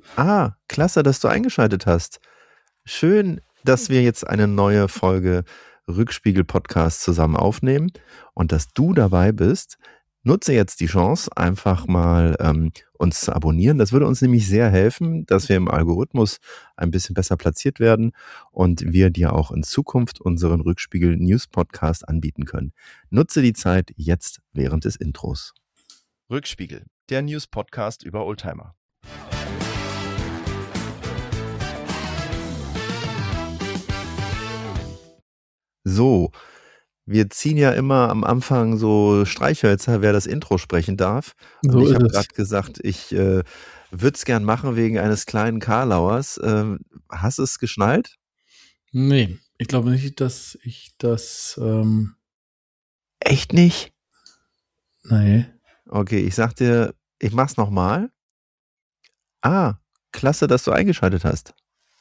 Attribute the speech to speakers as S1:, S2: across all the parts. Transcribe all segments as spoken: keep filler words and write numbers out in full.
S1: Ah, klasse, dass du eingeschaltet hast. Schön, dass wir jetzt eine neue Folge Rückspiegel-Podcast zusammen aufnehmen und dass du dabei bist. Nutze jetzt die Chance, einfach mal ähm, uns zu abonnieren. Das würde uns nämlich sehr helfen, dass wir im Algorithmus ein bisschen besser platziert werden und wir dir auch in Zukunft unseren Rückspiegel-News-Podcast anbieten können. Nutze die Zeit jetzt während des Intros. Rückspiegel, der News-Podcast über Oldtimer. So, wir ziehen ja immer am Anfang so Streichhölzer, wer das Intro sprechen darf. Und
S2: So
S1: ich
S2: ist
S1: habe
S2: es.
S1: gerade gesagt, ich äh, würde es gern machen wegen eines kleinen Karlauers. Ähm, hast du es geschnallt?
S2: Nee, ich glaube nicht, dass ich das. Ähm,
S1: Echt nicht?
S2: nee.
S1: Okay, ich sag dir, ich mach's nochmal. Ah, klasse, dass du eingeschaltet hast.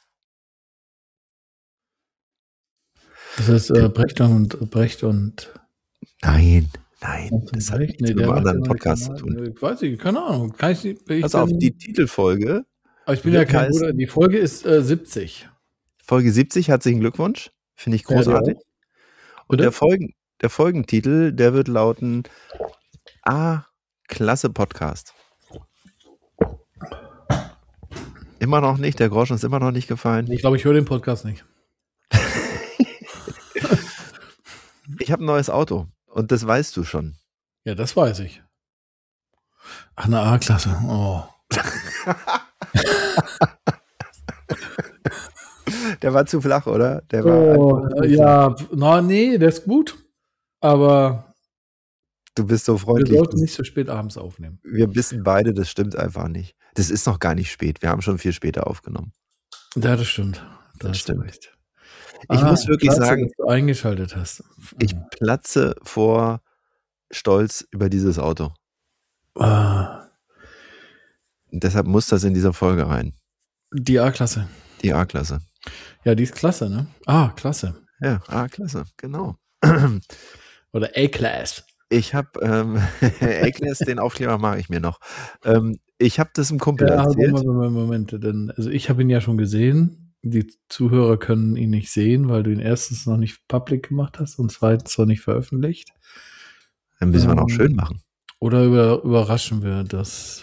S2: Das ist äh, Brecht und Brecht und.
S1: Nein, nein,
S2: und
S1: das hat
S2: Brecht?
S1: nichts
S2: Nee,
S1: mit
S2: der
S1: einem
S2: macht ja
S1: anderen
S2: mal
S1: Podcast zu tun.
S2: Ich weiß nicht, keine Ahnung. Kann ich, ich
S1: Pass auf, die
S2: bin,
S1: Titelfolge
S2: aber ich bin ja
S1: wird
S2: kein Bruder.
S1: heißen,
S2: Die Folge ist äh, siebzig.
S1: Folge siebzig, herzlichen Glückwunsch, finde ich
S2: Ja, dir
S1: großartig.
S2: auch.
S1: Und der,
S2: Bitte?
S1: Folgen, der Folgentitel, der wird lauten Ah, klasse Podcast. Immer noch nicht, der Groschen ist immer noch nicht gefallen.
S2: Ich glaube, ich höre den Podcast nicht.
S1: Ich habe ein neues Auto und das weißt du schon.
S2: Ja, das weiß ich. Ach, eine A-Klasse. Oh.
S1: Der war zu flach, oder? Der war
S2: Oh,
S1: einfach
S2: äh, ja, na, nee, der ist gut. Aber
S1: Du bist so
S2: wir
S1: freundlich.
S2: sollten nicht so spät abends aufnehmen.
S1: Wir wissen beide, das stimmt einfach nicht. Das ist noch gar nicht spät. Wir haben schon viel später aufgenommen.
S2: Ja, das stimmt. Da
S1: Das
S2: hast du
S1: stimmt.
S2: recht.
S1: Ich
S2: Ah,
S1: muss wirklich
S2: klasse,
S1: sagen,
S2: dass du eingeschaltet hast.
S1: ich platze vor Stolz über dieses Auto.
S2: Ah,
S1: Und deshalb muss das in dieser Folge rein.
S2: die A-Klasse.
S1: Die A-Klasse.
S2: Ja, die ist klasse, ne? Ah, klasse.
S1: Ja, A-Klasse, genau.
S2: Oder A-Class.
S1: Ich habe, ähm, A-Class, den Aufkleber mache ich mir noch. Ähm, ich habe das einem Kumpel
S2: Ja,
S1: erzählt.
S2: Moment, Moment, Moment. Denn, also ich habe ihn ja schon gesehen. Die Zuhörer können ihn nicht sehen, weil du ihn erstens noch nicht public gemacht hast und zweitens noch nicht veröffentlicht.
S1: Dann müssen wir noch
S2: Ähm,
S1: schön machen.
S2: Oder über, überraschen wir das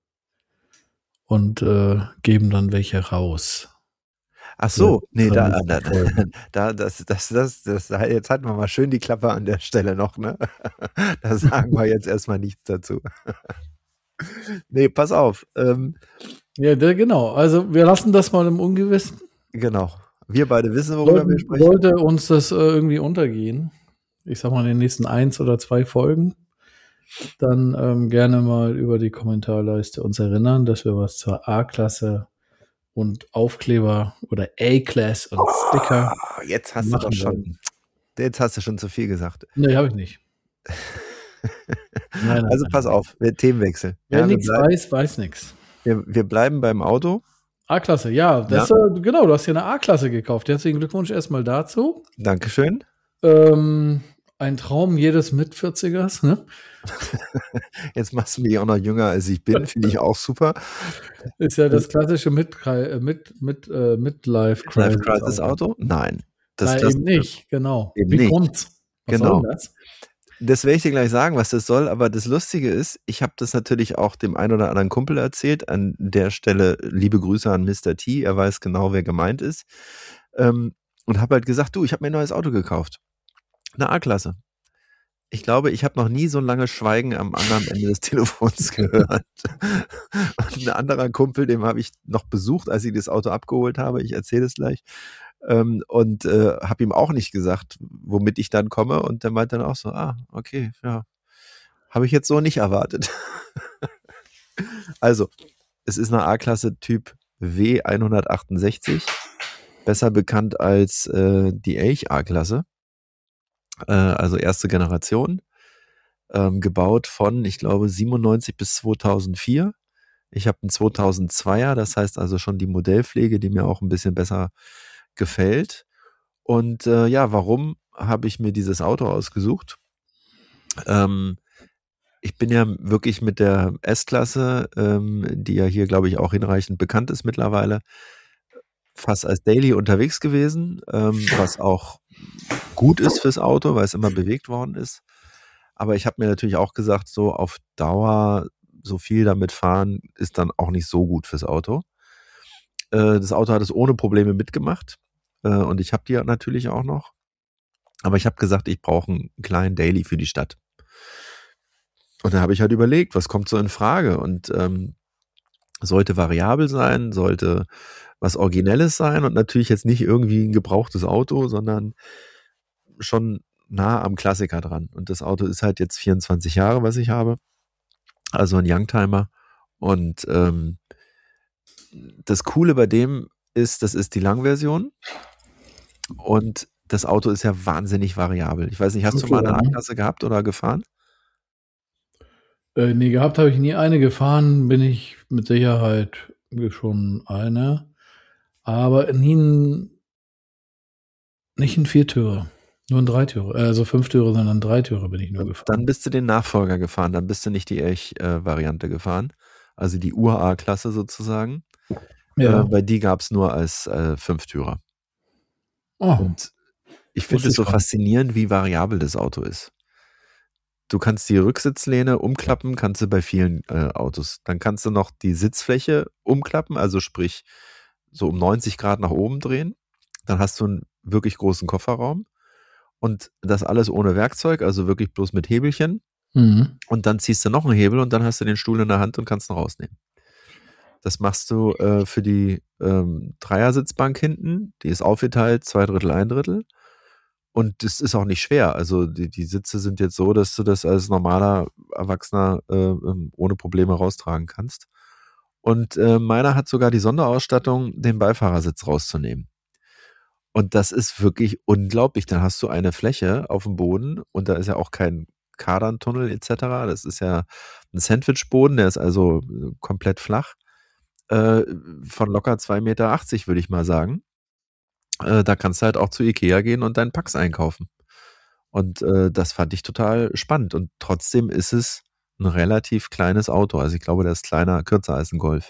S2: und äh, geben dann welche raus.
S1: Ach so, nee, da,
S2: Von
S1: da,
S2: nächsten Folgen.
S1: da, das, das, das, das, jetzt halten wir mal schön die Klappe an der Stelle noch, ne? Da sagen wir jetzt erstmal nichts dazu. Nee, pass auf. Ähm,
S2: Ja, der, genau. Also wir lassen das mal im Ungewissen.
S1: genau. Wir beide wissen, worüber wir
S2: Sollten,
S1: sprechen.
S2: sollte uns das äh, irgendwie untergehen, ich sag mal in den nächsten eins oder zwei Folgen, dann ähm, gerne mal über die Kommentarleiste uns erinnern, dass wir was zur A-Klasse und Aufkleber oder A-Class und Sticker.
S1: Oh, jetzt hast du
S2: machen
S1: doch schon,
S2: wollen.
S1: jetzt hast du schon zu viel gesagt.
S2: Nee, habe ich nicht. Nein, nein,
S1: Also
S2: nein,
S1: pass
S2: nein.
S1: auf, wir Themenwechsel.
S2: Wer
S1: Ja, wir,
S2: nichts
S1: bleib,
S2: weiß, weiß nichts.
S1: wir, wir bleiben beim Auto.
S2: A-Klasse, ja, das,
S1: Ja.
S2: Äh, genau, du hast hier eine A-Klasse gekauft. Herzlichen Glückwunsch erstmal dazu.
S1: Dankeschön.
S2: Ähm, ein Traum jedes Mit-vierzigers, ne?
S1: Jetzt machst du mich auch noch jünger, als ich bin. Finde ich auch super.
S2: Ist ja das klassische mit, mit, mit, äh, Midlife
S1: Life
S2: Crisis
S1: Crisis Auto? Nein. Das,
S2: Nein,
S1: das,
S2: eben nicht, genau.
S1: Eben
S2: Wie
S1: nicht.
S2: kommt's? Was
S1: Genau.
S2: soll das?
S1: Das werde ich dir gleich sagen, was das soll, aber das Lustige ist, ich habe das natürlich auch dem einen oder anderen Kumpel erzählt. An der Stelle liebe Grüße an Mister T, er weiß genau, wer gemeint ist. Ähm, und habe halt gesagt, du, ich habe mir ein neues Auto gekauft. Eine A-Klasse. Ich glaube, ich habe noch nie so lange Schweigen am anderen Ende des Telefons gehört. Und ein anderer Kumpel, den habe ich noch besucht, als ich das Auto abgeholt habe. Ich erzähle es gleich. Ähm, und äh, habe ihm auch nicht gesagt, womit ich dann komme. Und der meint dann auch so, ah, okay, ja, habe ich jetzt so nicht erwartet. Also, es ist eine A-Klasse Typ W hundertachtundsechzig, besser bekannt als äh, die Elch A-Klasse, äh, also erste Generation, ähm, gebaut von, ich glaube, siebenundneunzig bis zweitausendvier. Ich habe einen zweitausendzweier, das heißt also schon die Modellpflege, die mir auch ein bisschen besser gefällt. Und äh, ja, warum habe ich mir dieses Auto ausgesucht? Ähm, ich bin ja wirklich mit der S-Klasse, ähm, die ja hier, glaube ich, auch hinreichend bekannt ist mittlerweile, fast als Daily unterwegs gewesen, ähm, was auch gut ist fürs Auto, weil es immer bewegt worden ist. Aber ich habe mir natürlich auch gesagt, so auf Dauer so viel damit fahren ist dann auch nicht so gut fürs Auto. Äh, das Auto hat es ohne Probleme mitgemacht äh, und ich habe die natürlich auch noch. Aber ich habe gesagt, ich brauche einen kleinen Daily für die Stadt. Und da habe ich halt überlegt, was kommt so in Frage und ähm, sollte variabel sein, sollte was Originelles sein und natürlich jetzt nicht irgendwie ein gebrauchtes Auto, sondern schon nah am Klassiker dran. Und das Auto ist halt jetzt vierundzwanzig Jahre, was ich habe. Also ein Youngtimer. Und ähm, das Coole bei dem ist, das ist die Langversion. Und das Auto ist ja wahnsinnig variabel. Ich weiß nicht, hast du mal eine A-Klasse gehabt oder gefahren?
S2: Äh, nee, gehabt habe ich nie eine. Gefahren bin ich mit Sicherheit schon eine. Aber nie ein, nicht ein Viertürer. Nur ein Dreitürer. Also Fünftürer, sondern Dreitürer bin ich nur gefahren.
S1: Dann bist du den Nachfolger gefahren. Dann bist du nicht die Elch-Variante gefahren. Also die Ur-A-Klasse sozusagen.
S2: Ja.
S1: Äh, weil die gab es nur als äh, Fünftürer.
S2: Oh,
S1: Und ich finde es so faszinierend, wie variabel das Auto ist. Du kannst die Rücksitzlehne umklappen, kannst du bei vielen äh, Autos. Dann kannst du noch die Sitzfläche umklappen, also sprich so um neunzig Grad nach oben drehen. Dann hast du einen wirklich großen Kofferraum. Und das alles ohne Werkzeug, also wirklich bloß mit Hebelchen.
S2: Mhm.
S1: Und dann ziehst du noch einen Hebel und dann hast du den Stuhl in der Hand und kannst ihn rausnehmen. Das machst du äh, für die ähm, Dreiersitzbank hinten. Die ist aufgeteilt, zwei Drittel, ein Drittel. Und das ist auch nicht schwer. Also die, die Sitze sind jetzt so, dass du das als normaler Erwachsener äh, ähm, ohne Probleme raustragen kannst. Und äh, meiner hat sogar die Sonderausstattung, den Beifahrersitz rauszunehmen. Und das ist wirklich unglaublich. Dann hast du eine Fläche auf dem Boden und da ist ja auch kein Kardantunnel et cetera. Das ist ja ein Sandwichboden, der ist also komplett flach. Äh, von locker zwei Meter achtzig, würde ich mal sagen. Äh, da kannst du halt auch zu Ikea gehen und deinen Packs einkaufen. Und äh, das fand ich total spannend. Und trotzdem ist es ein relativ kleines Auto. Also ich glaube, der ist kleiner, kürzer als ein Golf.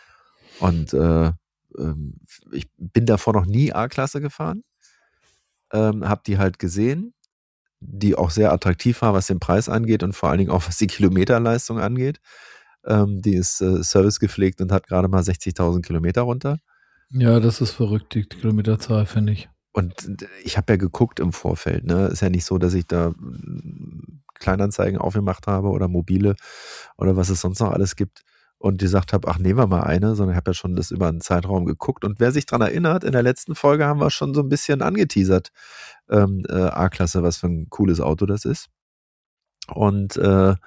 S1: Und äh, ähm, ich bin davor noch nie A-Klasse gefahren. Ähm, hab die halt gesehen, die auch sehr attraktiv war, was den Preis angeht und vor allen Dingen auch was die Kilometerleistung angeht. Ähm, die ist äh, servicegepflegt und hat gerade mal sechzigtausend Kilometer runter.
S2: Ja, das ist verrückt, die Kilometerzahl, finde ich.
S1: Und ich habe ja geguckt im Vorfeld, ne? Ist ja nicht so, dass ich da Kleinanzeigen aufgemacht habe oder mobile oder was es sonst noch alles gibt und gesagt habe, ach, nehmen wir mal eine, sondern ich habe ja schon das über einen Zeitraum geguckt. Und wer sich dran erinnert, in der letzten Folge haben wir schon so ein bisschen angeteasert, ähm, äh, A-Klasse, was für ein cooles Auto das ist. Und äh,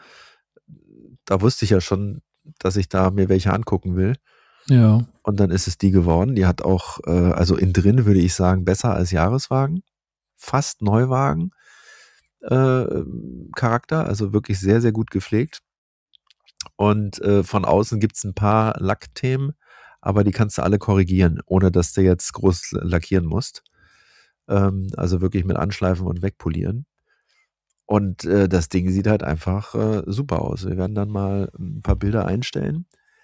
S1: da wusste ich ja schon, dass ich da mir welche angucken will.
S2: Ja.
S1: Und dann ist es die geworden. Die hat auch, äh, also innen drin würde ich sagen, besser als Jahreswagen. Fast Neuwagen äh, Charakter, also wirklich sehr, sehr gut gepflegt. Und äh, von außen gibt's ein paar Lackthemen, aber die kannst du alle korrigieren, ohne dass du jetzt groß lackieren musst. Ähm, also wirklich mit Anschleifen und wegpolieren. Und äh, das Ding sieht halt einfach äh, super aus. Wir werden dann mal ein paar Bilder einstellen.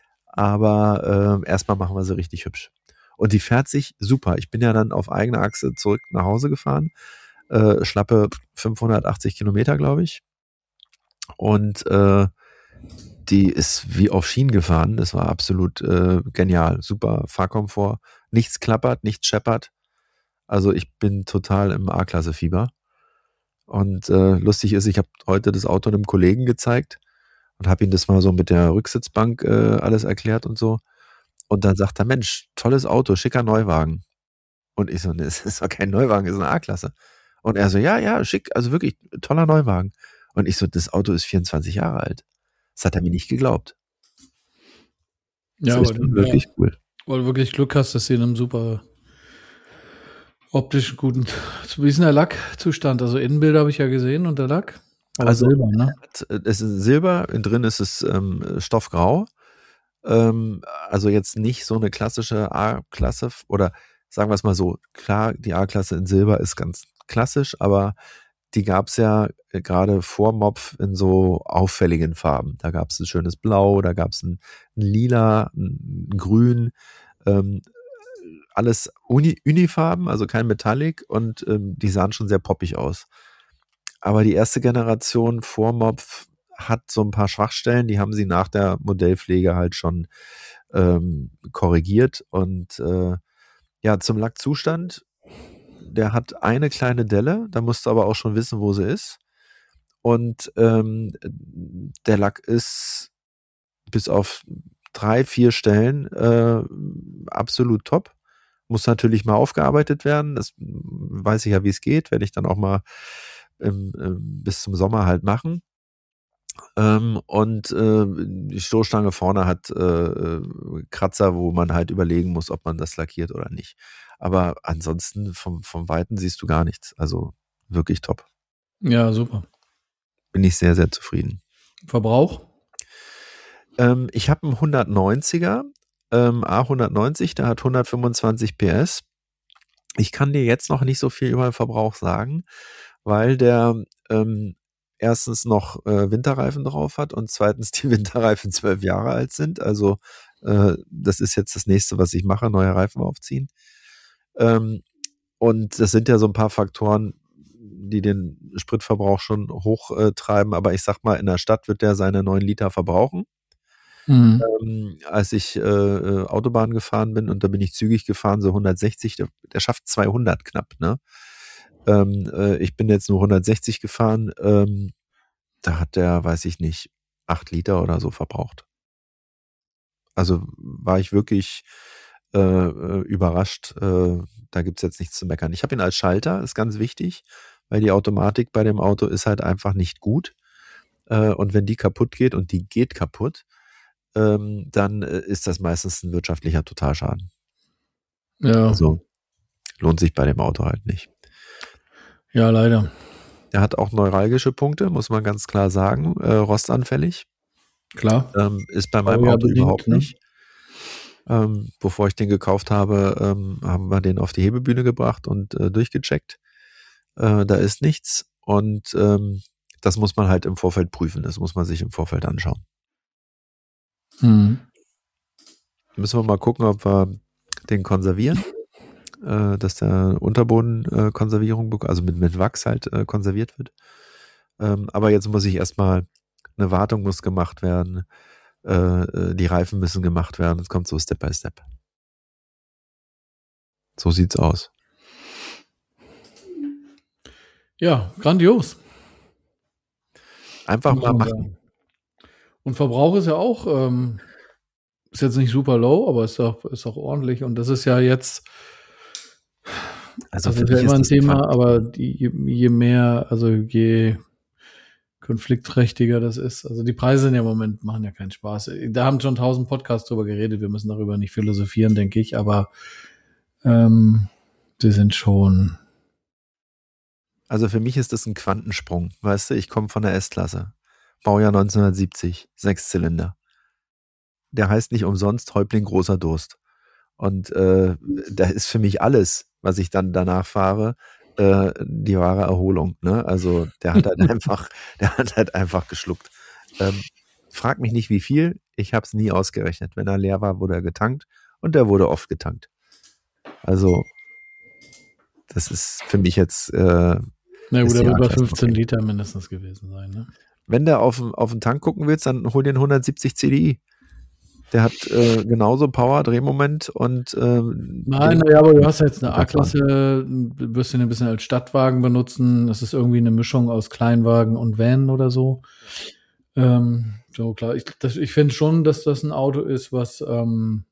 S1: Aber äh, erstmal machen wir sie richtig hübsch. Und die fährt sich super. Ich bin ja dann auf eigener Achse zurück nach Hause gefahren. Äh, schlappe fünfhundertachtzig Kilometer, glaube ich. Und äh, die ist wie auf Schienen gefahren. Das war absolut äh, genial. Super Fahrkomfort. Nichts klappert, nichts scheppert. Also ich bin total im A-Klasse-Fieber. Und äh, lustig ist, ich habe heute das Auto einem Kollegen gezeigt und habe ihm das mal so mit der Rücksitzbank äh, alles erklärt und so. Und dann sagt er, Mensch, tolles Auto, schicker Neuwagen. Und ich so, ne, es ist doch kein Neuwagen, es ist eine A-Klasse. Und er so, ja, ja, schick, also wirklich toller Neuwagen. Und ich so, das Auto ist vierundzwanzig Jahre alt. Das hat er mir nicht geglaubt.
S2: Ja,
S1: das ist
S2: aber,
S1: wirklich
S2: ja,
S1: cool.
S2: Weil du wirklich Glück hast, dass sie in einem super optisch guten, wie ist denn der Lackzustand? Also Innenbilder habe ich ja gesehen und der Lack. Aber
S1: also
S2: Silber, ne?
S1: Es ist Silber, innen drin ist es ähm, Stoffgrau. Ähm, also jetzt nicht so eine klassische A-Klasse oder sagen wir es mal so, klar, die A-Klasse in Silber ist ganz klassisch, aber die gab es ja äh, gerade vor Mopf in so auffälligen Farben. Da gab es ein schönes Blau, da gab es ein, ein Lila, ein, ein Grün, ähm, alles Uni, Unifarben, also kein Metallic und ähm, die sahen schon sehr poppig aus. Aber die erste Generation vor Mopf hat so ein paar Schwachstellen, die haben sie nach der Modellpflege halt schon ähm, korrigiert. Und äh, ja, zum Lackzustand, der hat eine kleine Delle, da musst du aber auch schon wissen, wo sie ist. Und ähm, der Lack ist bis auf drei, vier Stellen äh, absolut top. Muss natürlich mal aufgearbeitet werden. Das weiß ich ja, wie es geht. Werde ich dann auch mal im, im, bis zum Sommer halt machen. Ähm, und äh, die Stoßstange vorne hat äh, Kratzer, wo man halt überlegen muss, ob man das lackiert oder nicht. Aber ansonsten vom, vom Weiten siehst du gar nichts. Also wirklich top.
S2: Ja, super.
S1: Bin ich sehr, sehr zufrieden.
S2: Verbrauch?
S1: Ähm, ich habe einen hundertneunziger, ähm, A hundertneunzig, der hat hundertfünfundzwanzig P S. Ich kann dir jetzt noch nicht so viel über den Verbrauch sagen, weil der ähm, erstens noch äh, Winterreifen drauf hat und zweitens die Winterreifen zwölf Jahre alt sind. Also äh, das ist jetzt das nächste, was ich mache, neue Reifen aufziehen. Ähm, und das sind ja so ein paar Faktoren, die den Spritverbrauch schon hochtreiben. Äh, Aber ich sag mal, in der Stadt wird der seine neun Liter verbrauchen.
S2: Mhm.
S1: Ähm, als ich äh, Autobahn gefahren bin und da bin ich zügig gefahren, so hundertsechzig, der, der schafft zweihundert knapp, ne? Ähm, äh, ich bin jetzt nur hundertsechzig gefahren, ähm, da hat der, weiß ich nicht, acht Liter oder so verbraucht. Also war ich wirklich äh, äh, überrascht, äh, da gibt's jetzt nichts zu meckern. Ich habe ihn als Schalter, ist ganz wichtig, weil die Automatik bei dem Auto ist halt einfach nicht gut. Äh, und wenn die kaputt geht und die geht kaputt, ähm, dann äh, ist das meistens ein wirtschaftlicher Totalschaden.
S2: Ja.
S1: Also lohnt sich bei dem Auto halt nicht.
S2: Ja, leider.
S1: Er hat auch neuralgische Punkte, muss man ganz klar sagen. Äh, rostanfällig.
S2: Klar.
S1: Ähm, ist bei meinem
S2: Baujahr
S1: Auto
S2: bedingt,
S1: überhaupt
S2: ne?
S1: nicht. Ähm, bevor ich den gekauft habe, ähm, haben wir den auf die Hebebühne gebracht und äh, durchgecheckt. Äh, da ist nichts. Und ähm, das muss man halt im Vorfeld prüfen. Das muss man sich im Vorfeld anschauen.
S2: Mhm.
S1: Müssen wir mal gucken, ob wir den konservieren. Äh, dass der Unterbodenkonservierung, äh, also mit, mit Wachs halt äh, konserviert wird. Ähm, aber jetzt muss ich erstmal, eine Wartung muss gemacht werden, äh, die Reifen müssen gemacht werden, es kommt so Step by Step. So sieht's aus.
S2: Ja, grandios.
S1: Einfach
S2: Muss
S1: mal
S2: man
S1: machen.
S2: sagen. Und Verbrauch ist ja auch, ähm, ist jetzt nicht super low, aber ist auch, ist auch ordentlich. Und das ist ja jetzt,
S1: Also
S2: das
S1: für
S2: ist ja
S1: mich
S2: immer
S1: ist
S2: ein
S1: das
S2: Thema,
S1: Quatsch.
S2: aber die, je, je mehr, also je konfliktträchtiger das ist. Also die Preise in dem Moment machen ja keinen Spaß. Da haben schon tausend Podcasts drüber geredet. Wir müssen darüber nicht philosophieren, denke ich, aber ähm, die sind schon.
S1: Also für mich ist das ein Quantensprung. Weißt du, ich komme von der S-Klasse. Baujahr neunzehnhundertsiebzig, Sechszylinder. Der heißt nicht umsonst Häuptling großer Durst. Und äh, da ist für mich alles, was ich dann danach fahre, äh, die wahre Erholung. Ne? Also der hat halt einfach, der hat halt einfach geschluckt. Ähm, frag mich nicht, wie viel. Ich habe es nie ausgerechnet. Wenn er leer war, wurde er getankt und der wurde oft getankt. Also das ist für mich jetzt. Äh,
S2: Na gut,
S1: ist
S2: der
S1: die
S2: wird bei
S1: A-Klasse
S2: fünfzehn
S1: okay.
S2: Liter mindestens gewesen sein. Ne?
S1: Wenn du auf, auf den Tank gucken willst, dann hol dir einen hundertsiebzig C D I. Der hat äh, genauso Power, Drehmoment und ähm,
S2: Nein,
S1: den
S2: naja, aber du hast ja jetzt eine
S1: runterfahren.
S2: A-Klasse, wirst du ihn ein bisschen als Stadtwagen benutzen. Das ist irgendwie eine Mischung aus Kleinwagen und Van oder so. Ähm, so klar, ich, das- ich finde schon, dass das ein Auto ist, was ähm,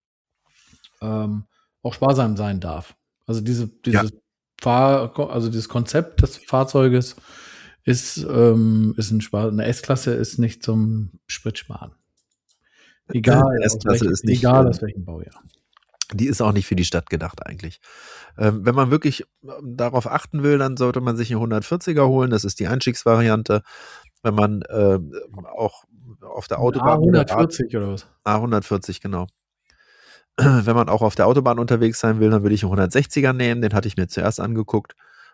S2: ähm, auch sparsam sein darf. Also diese,
S1: Ja.
S2: dieses Fahr, also dieses Konzept des Fahrzeuges ist, ähm, ist ein Spaß. Eine S-Klasse ist nicht zum Spritsparen. Egal aus
S1: S-Klasse
S2: welchem,
S1: ist nicht,
S2: egal
S1: äh,
S2: aus welchem Baujahr.
S1: die ist auch nicht für die Stadt gedacht eigentlich. Ähm, wenn man wirklich ähm, darauf achten will, dann sollte man sich einen hundertvierziger holen. Das ist die Einstiegsvariante. Wenn man äh, auch auf der
S2: Ein
S1: Autobahn
S2: A hundertvierzig oder was?
S1: A hundertvierzig, genau. Wenn man auch auf der Autobahn unterwegs sein will, dann würde ich einen hundertsechziger nehmen. Den hatte ich mir zuerst angeguckt.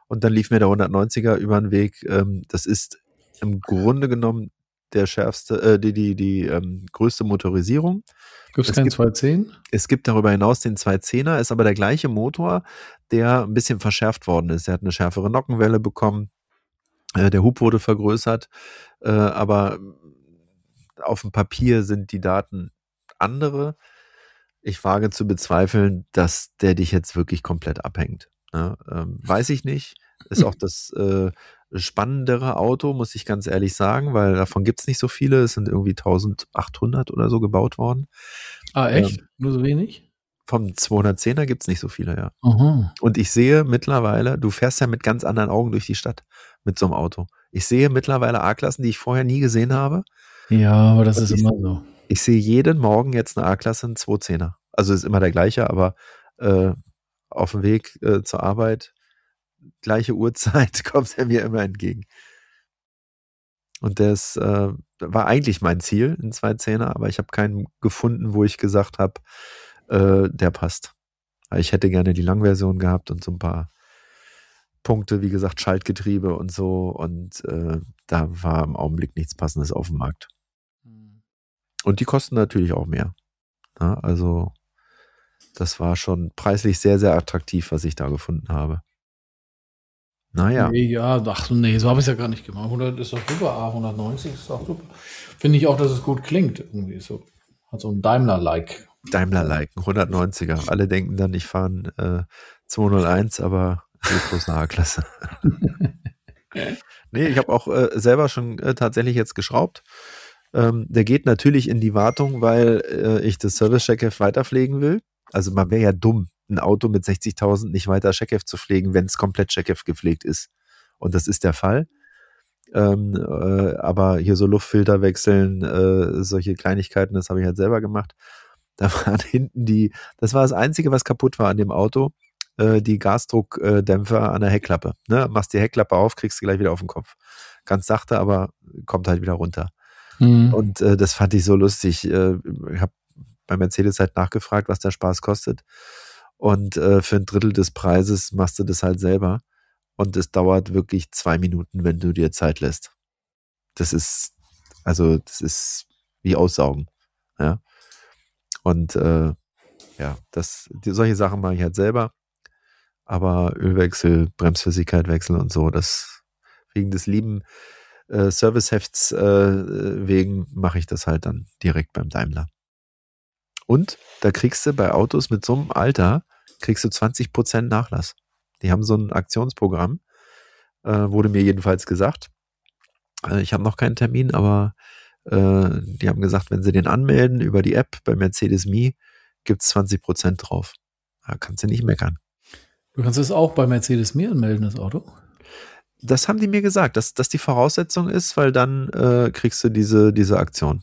S1: Und dann lief mir der hundertneunziger über den Weg. Ähm, das ist im Grunde genommen der schärfste, äh, die, die, die ähm, größte Motorisierung.
S2: Gibt's
S1: Es
S2: keinen
S1: gibt,
S2: zweihundertzehn?
S1: es gibt darüber hinaus den zweihundertzehner, ist aber der gleiche Motor, der ein bisschen verschärft worden ist. Er hat eine schärfere Nockenwelle bekommen, äh, der Hub wurde vergrößert, äh, aber auf dem Papier sind die Daten andere. Ich wage zu bezweifeln, dass der dich jetzt wirklich komplett abhängt. Ja, ähm, weiß ich nicht. Ist auch das äh, spannendere Auto, muss ich ganz ehrlich sagen, weil davon gibt es nicht so viele. Es sind irgendwie eintausendachthundert oder so gebaut worden.
S2: Ah, echt?
S1: Ähm,
S2: Nur so wenig?
S1: vom zweihundertzehner gibt es nicht so viele, ja.
S2: Aha.
S1: Und ich sehe mittlerweile, du fährst ja mit ganz anderen Augen durch die Stadt mit so einem Auto. Ich sehe mittlerweile A-Klassen, die ich vorher nie gesehen habe.
S2: Ja, aber das
S1: Und
S2: ist
S1: ich,
S2: immer so.
S1: ich sehe jeden Morgen jetzt eine A-Klasse, einen zweihundertzehner. Also ist immer der gleiche, aber äh, auf dem Weg äh, zur Arbeit, gleiche Uhrzeit, kommt er mir immer entgegen. Und das äh, war eigentlich mein Ziel, ein zweihundertzehner, aber ich habe keinen gefunden, wo ich gesagt habe, äh, der passt. Weil ich hätte gerne die Langversion gehabt und so ein paar Punkte, wie gesagt, Schaltgetriebe und so. Und äh, da war im Augenblick nichts Passendes auf dem Markt. Und die kosten natürlich auch mehr. Ja, also das war schon preislich sehr, sehr attraktiv, was ich da gefunden habe. Naja.
S2: Nee, ja, ach nee, so habe ich es ja gar nicht gemacht. hundert ist doch super, A hundertneunzig ist auch super. Finde ich auch, dass es gut klingt. Irgendwie so. Hat so ein Daimler-like.
S1: Daimler-like, ein hundertneunziger. Alle denken dann, ich fahre einen äh, zweihunderteins, aber bloß eine A-Klasse. Nee, ich habe auch äh, selber schon äh, tatsächlich jetzt geschraubt. Ähm, der geht natürlich in die Wartung, weil äh, ich das Service-Checkheft weiterpflegen will. Also man wäre ja dumm, ein Auto mit sechzigtausend nicht weiter Checkheft zu pflegen, wenn es komplett Checkheft gepflegt ist. Und das ist der Fall. Ähm, äh, aber hier so Luftfilter wechseln, äh, solche Kleinigkeiten, das habe ich halt selber gemacht. Da waren hinten die, das war das Einzige, was kaputt war an dem Auto, äh, die Gasdruckdämpfer an der Heckklappe. Ne? Machst die Heckklappe auf, kriegst du gleich wieder auf den Kopf. Ganz sachte, aber kommt halt wieder runter.
S2: Mhm.
S1: Und äh, das fand ich so lustig. Äh, ich habe bei Mercedes halt nachgefragt, was der Spaß kostet. Und äh, für ein Drittel des Preises machst du das halt selber. Und es dauert wirklich zwei Minuten, wenn du dir Zeit lässt. Das ist, also, das ist wie Aussaugen. Ja. Und äh, ja, das, die, solche Sachen mache ich halt selber. Aber Ölwechsel, Bremsflüssigkeit wechseln und so, das wegen des lieben äh, Servicehefts äh, wegen mache ich das halt dann direkt beim Daimler. Und da kriegst du bei Autos mit so einem Alter, kriegst du zwanzig Prozent Nachlass. Die haben so ein Aktionsprogramm, äh, wurde mir jedenfalls gesagt. Äh, ich habe noch keinen Termin, aber äh, die haben gesagt, wenn sie den anmelden über die App bei Mercedes Me, gibt es zwanzig Prozent drauf. Da kannst du nicht meckern.
S2: Du kannst es auch bei Mercedes Me anmelden, das Auto?
S1: Das haben die mir gesagt, dass das die Voraussetzung ist, weil dann äh, kriegst du diese, diese Aktion.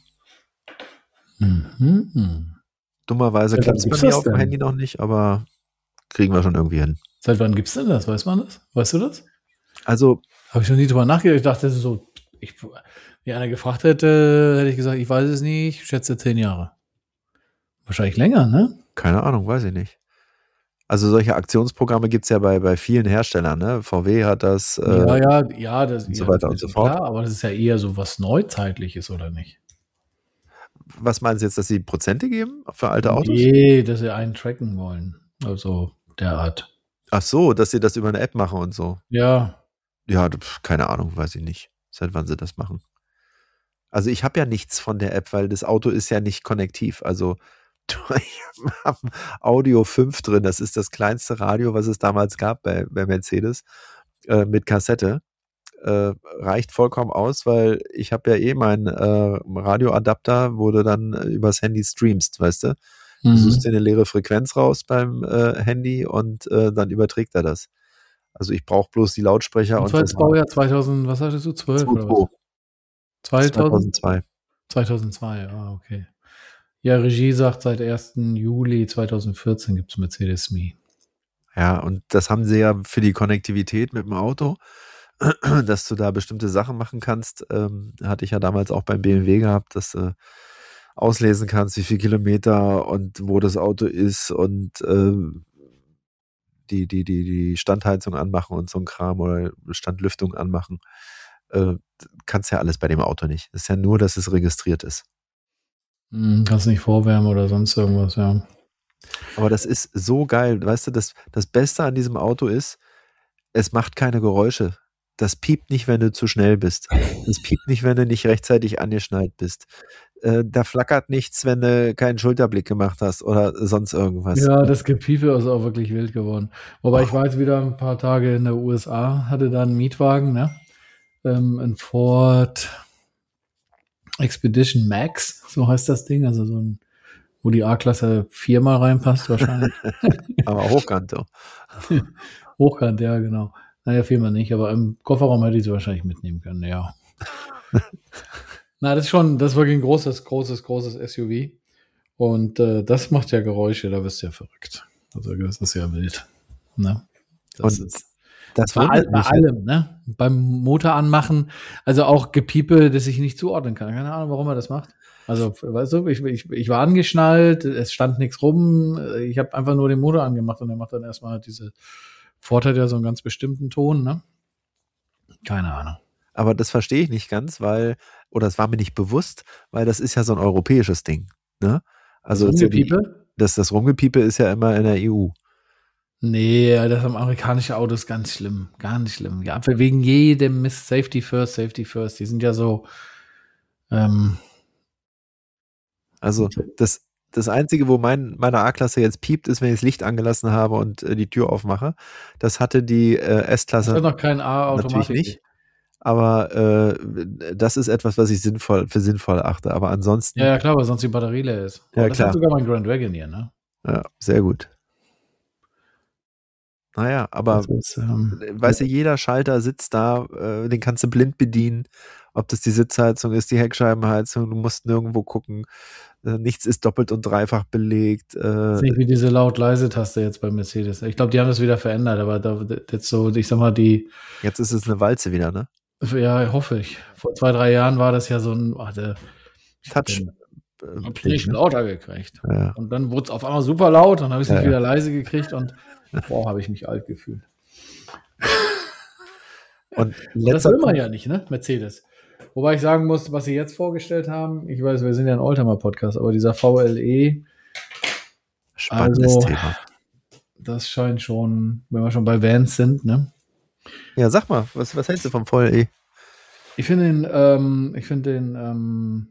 S2: Mhm.
S1: Dummerweise
S2: Seit wann
S1: klappt es bei
S2: gibt's
S1: mir
S2: das
S1: auf dem
S2: denn?
S1: Handy noch nicht, aber kriegen wir schon irgendwie hin.
S2: Seit wann gibt's denn das? Weiß man das? Weißt du das?
S1: Also,
S2: Habe ich noch nie drüber nachgedacht. Ich dachte, das ist so, ich, wenn einer gefragt hätte, hätte ich gesagt, ich weiß es nicht, ich schätze zehn Jahre. Wahrscheinlich länger, ne?
S1: keine Ahnung, weiß ich nicht. Also solche Aktionsprogramme gibt es ja bei, bei vielen Herstellern, ne? V W hat das äh,
S2: Ja, ja, ja, das,
S1: und so
S2: ja, das
S1: weiter
S2: ist
S1: und
S2: mir
S1: so
S2: schon
S1: fort.
S2: klar, aber das ist ja eher so was Neuzeitliches, oder nicht?
S1: Was meinst du jetzt, dass sie Prozente geben für alte Autos?
S2: Nee, dass sie einen tracken wollen. Also derart.
S1: Ach so, dass sie das über eine App machen und so.
S2: Ja.
S1: Ja, pf, keine Ahnung, weiß ich nicht, seit wann sie das machen. Also ich habe ja nichts von der App, weil das Auto ist ja nicht konnektiv. Also ich habe Audio fünf drin, das ist das kleinste Radio, was es damals gab bei, bei Mercedes, äh, mit Kassette. Äh, reicht vollkommen aus, weil ich habe ja eh meinen äh, Radioadapter, wo du dann äh, übers Handy streamst, weißt du? Du
S2: Mhm.
S1: suchst dir eine leere Frequenz raus beim äh, Handy und äh, dann überträgt er das. Also ich brauche bloß die Lautsprecher
S2: Und
S1: und
S2: zwar
S1: das
S2: das Baujahr zweitausend, was hattest du, zwölf oder was? zweitausend?
S1: zweitausendzwei.
S2: zweitausendzwei, ah, okay. Ja, Regie sagt, seit ersten Juli zweitausendvierzehn gibt es Mercedes Me.
S1: Ja, und das haben sie ja für die Konnektivität mit dem Auto, dass du da bestimmte Sachen machen kannst. Ähm, hatte ich ja damals auch beim B M W gehabt, dass du auslesen kannst, wie viel Kilometer und wo das Auto ist und äh, die, die, die, die Standheizung anmachen und so ein Kram oder Standlüftung anmachen. Äh, kannst ja alles bei dem Auto nicht. Es ist ja nur, dass es registriert ist.
S2: Hm, kannst nicht vorwärmen oder sonst irgendwas, ja.
S1: Aber das ist so geil. Weißt du, das, das Beste an diesem Auto ist, es macht keine Geräusche. Das piept nicht, wenn du zu schnell bist. Das piept nicht, wenn du nicht rechtzeitig angeschnallt bist. Äh, da flackert nichts, wenn du keinen Schulterblick gemacht hast oder sonst irgendwas.
S2: Ja, das Gepiepe ist auch wirklich wild geworden. Wobei
S1: Oh.
S2: ich war jetzt wieder ein paar Tage in der U S A, hatte da einen Mietwagen, ne? Ähm, ein Ford Expedition Max, so heißt das Ding, also so ein, wo die A-Klasse viermal reinpasst wahrscheinlich.
S1: Aber hochkant, so.
S2: Hochkant, ja, genau. Naja, viermal nicht, aber im Kofferraum hätte ich sie wahrscheinlich mitnehmen können, ja. Na, das ist schon, das ist wirklich ein großes, großes, großes S U V. Und äh, das macht ja Geräusche, da wirst du ja verrückt. Also das ist ja wild. Ne? Das
S1: Und
S2: ist
S1: das
S2: bei, all,
S1: wundert
S2: bei
S1: mich.
S2: allem, ne? Beim Motor anmachen, also auch Gepiepe, das ich nicht zuordnen kann. Keine Ahnung, warum er das macht. Also, weißt du, ich, ich, ich war angeschnallt, es stand nichts rum, ich habe einfach nur den Motor angemacht und er macht dann erstmal diese Ford hat ja so einen ganz bestimmten Ton, ne? Keine Ahnung.
S1: Aber das verstehe ich nicht ganz, weil, oder es war mir nicht bewusst, weil das ist ja so ein europäisches Ding. Ne? Also
S2: das
S1: ist ja die,
S2: Rumgepiepe?
S1: das, das Rumgepiepe ist ja immer in der E U.
S2: Nee, das am amerikanischen Auto ist ganz schlimm. Ganz schlimm. Ja, wegen jedem Mist, Safety first, Safety first. Die sind ja so, ähm,
S1: Also das, das Einzige, wo mein, meine A-Klasse jetzt piept, ist, wenn ich das Licht angelassen habe und äh, die Tür aufmache. Das hatte die äh,
S2: das
S1: S-Klasse
S2: hat noch kein A-Automatik.
S1: natürlich nicht. Aber äh, das ist etwas, was ich sinnvoll, für sinnvoll achte. Aber ansonsten.
S2: Ja, ja, klar, weil sonst die Batterie leer ist. Oh,
S1: Ja,
S2: das
S1: klar.
S2: hat sogar mein Grand Wagoneer, ne?
S1: Ja, sehr gut. Naja, aber
S2: Das ist, ähm,
S1: weißt du, jeder Schalter sitzt da, äh, den kannst du blind bedienen. Ob das die Sitzheizung ist, die Heckscheibenheizung, du musst nirgendwo gucken. Äh, nichts ist doppelt und dreifach belegt. Äh,
S2: das ist nicht wie diese Laut-Leise-Taste jetzt bei Mercedes. Ich glaube, die haben das wieder verändert, aber da jetzt so, ich sag mal, die.
S1: Jetzt ist es eine Walze wieder, ne?
S2: Ja, hoffe ich. Vor zwei, drei Jahren war das ja so ein, ach, der,
S1: Touch.
S2: Ich hab's nicht
S1: ne?
S2: lauter gekriegt.
S1: Ja.
S2: Und dann wurde es auf einmal super laut, dann habe ich es
S1: Ja,
S2: nicht
S1: ja.
S2: wieder leise gekriegt und boah, habe ich mich alt gefühlt.
S1: Und
S2: Das
S1: letzter
S2: will man
S1: Punkt,
S2: ja nicht, ne? Mercedes. Wobei ich sagen muss, was sie jetzt vorgestellt haben, ich weiß, wir sind ja ein Oldtimer-Podcast, aber dieser V L E,
S1: spannendes
S2: also
S1: Thema.
S2: das scheint schon, wenn wir schon bei Vans sind, ne?
S1: Ja, sag mal, was, was hältst du vom V L E?
S2: Ich finde den, ähm, ich finde den, ähm,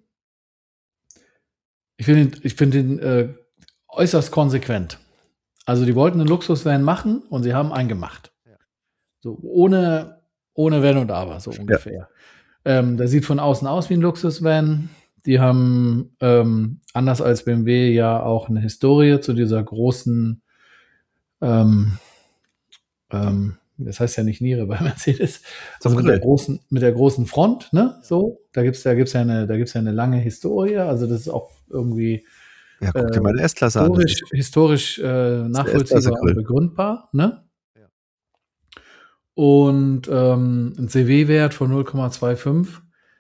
S2: ich finde den, ich finde den äh, äußerst konsequent. Also die wollten einen Luxusvan machen und sie haben einen gemacht.
S1: Ja.
S2: So ohne, ohne Wenn und Aber, so ungefähr. Ja. Ähm, der sieht von außen aus wie ein Luxusvan. Die haben ähm, anders als B M W ja auch eine Historie zu dieser großen, ähm, ähm, das heißt ja nicht Niere bei Mercedes, also mit der großen, mit der großen Front, ne? So, da gibt's, da gibt's ja eine, da gibt's ja eine lange Historie. Also das ist auch irgendwie
S1: Ja, guck dir meine S-Klasse an.
S2: historisch, historisch äh, nachvollziehbar und begründbar, ne?
S1: Ja.
S2: Und ähm, ein C W-Wert von null Komma fünfundzwanzig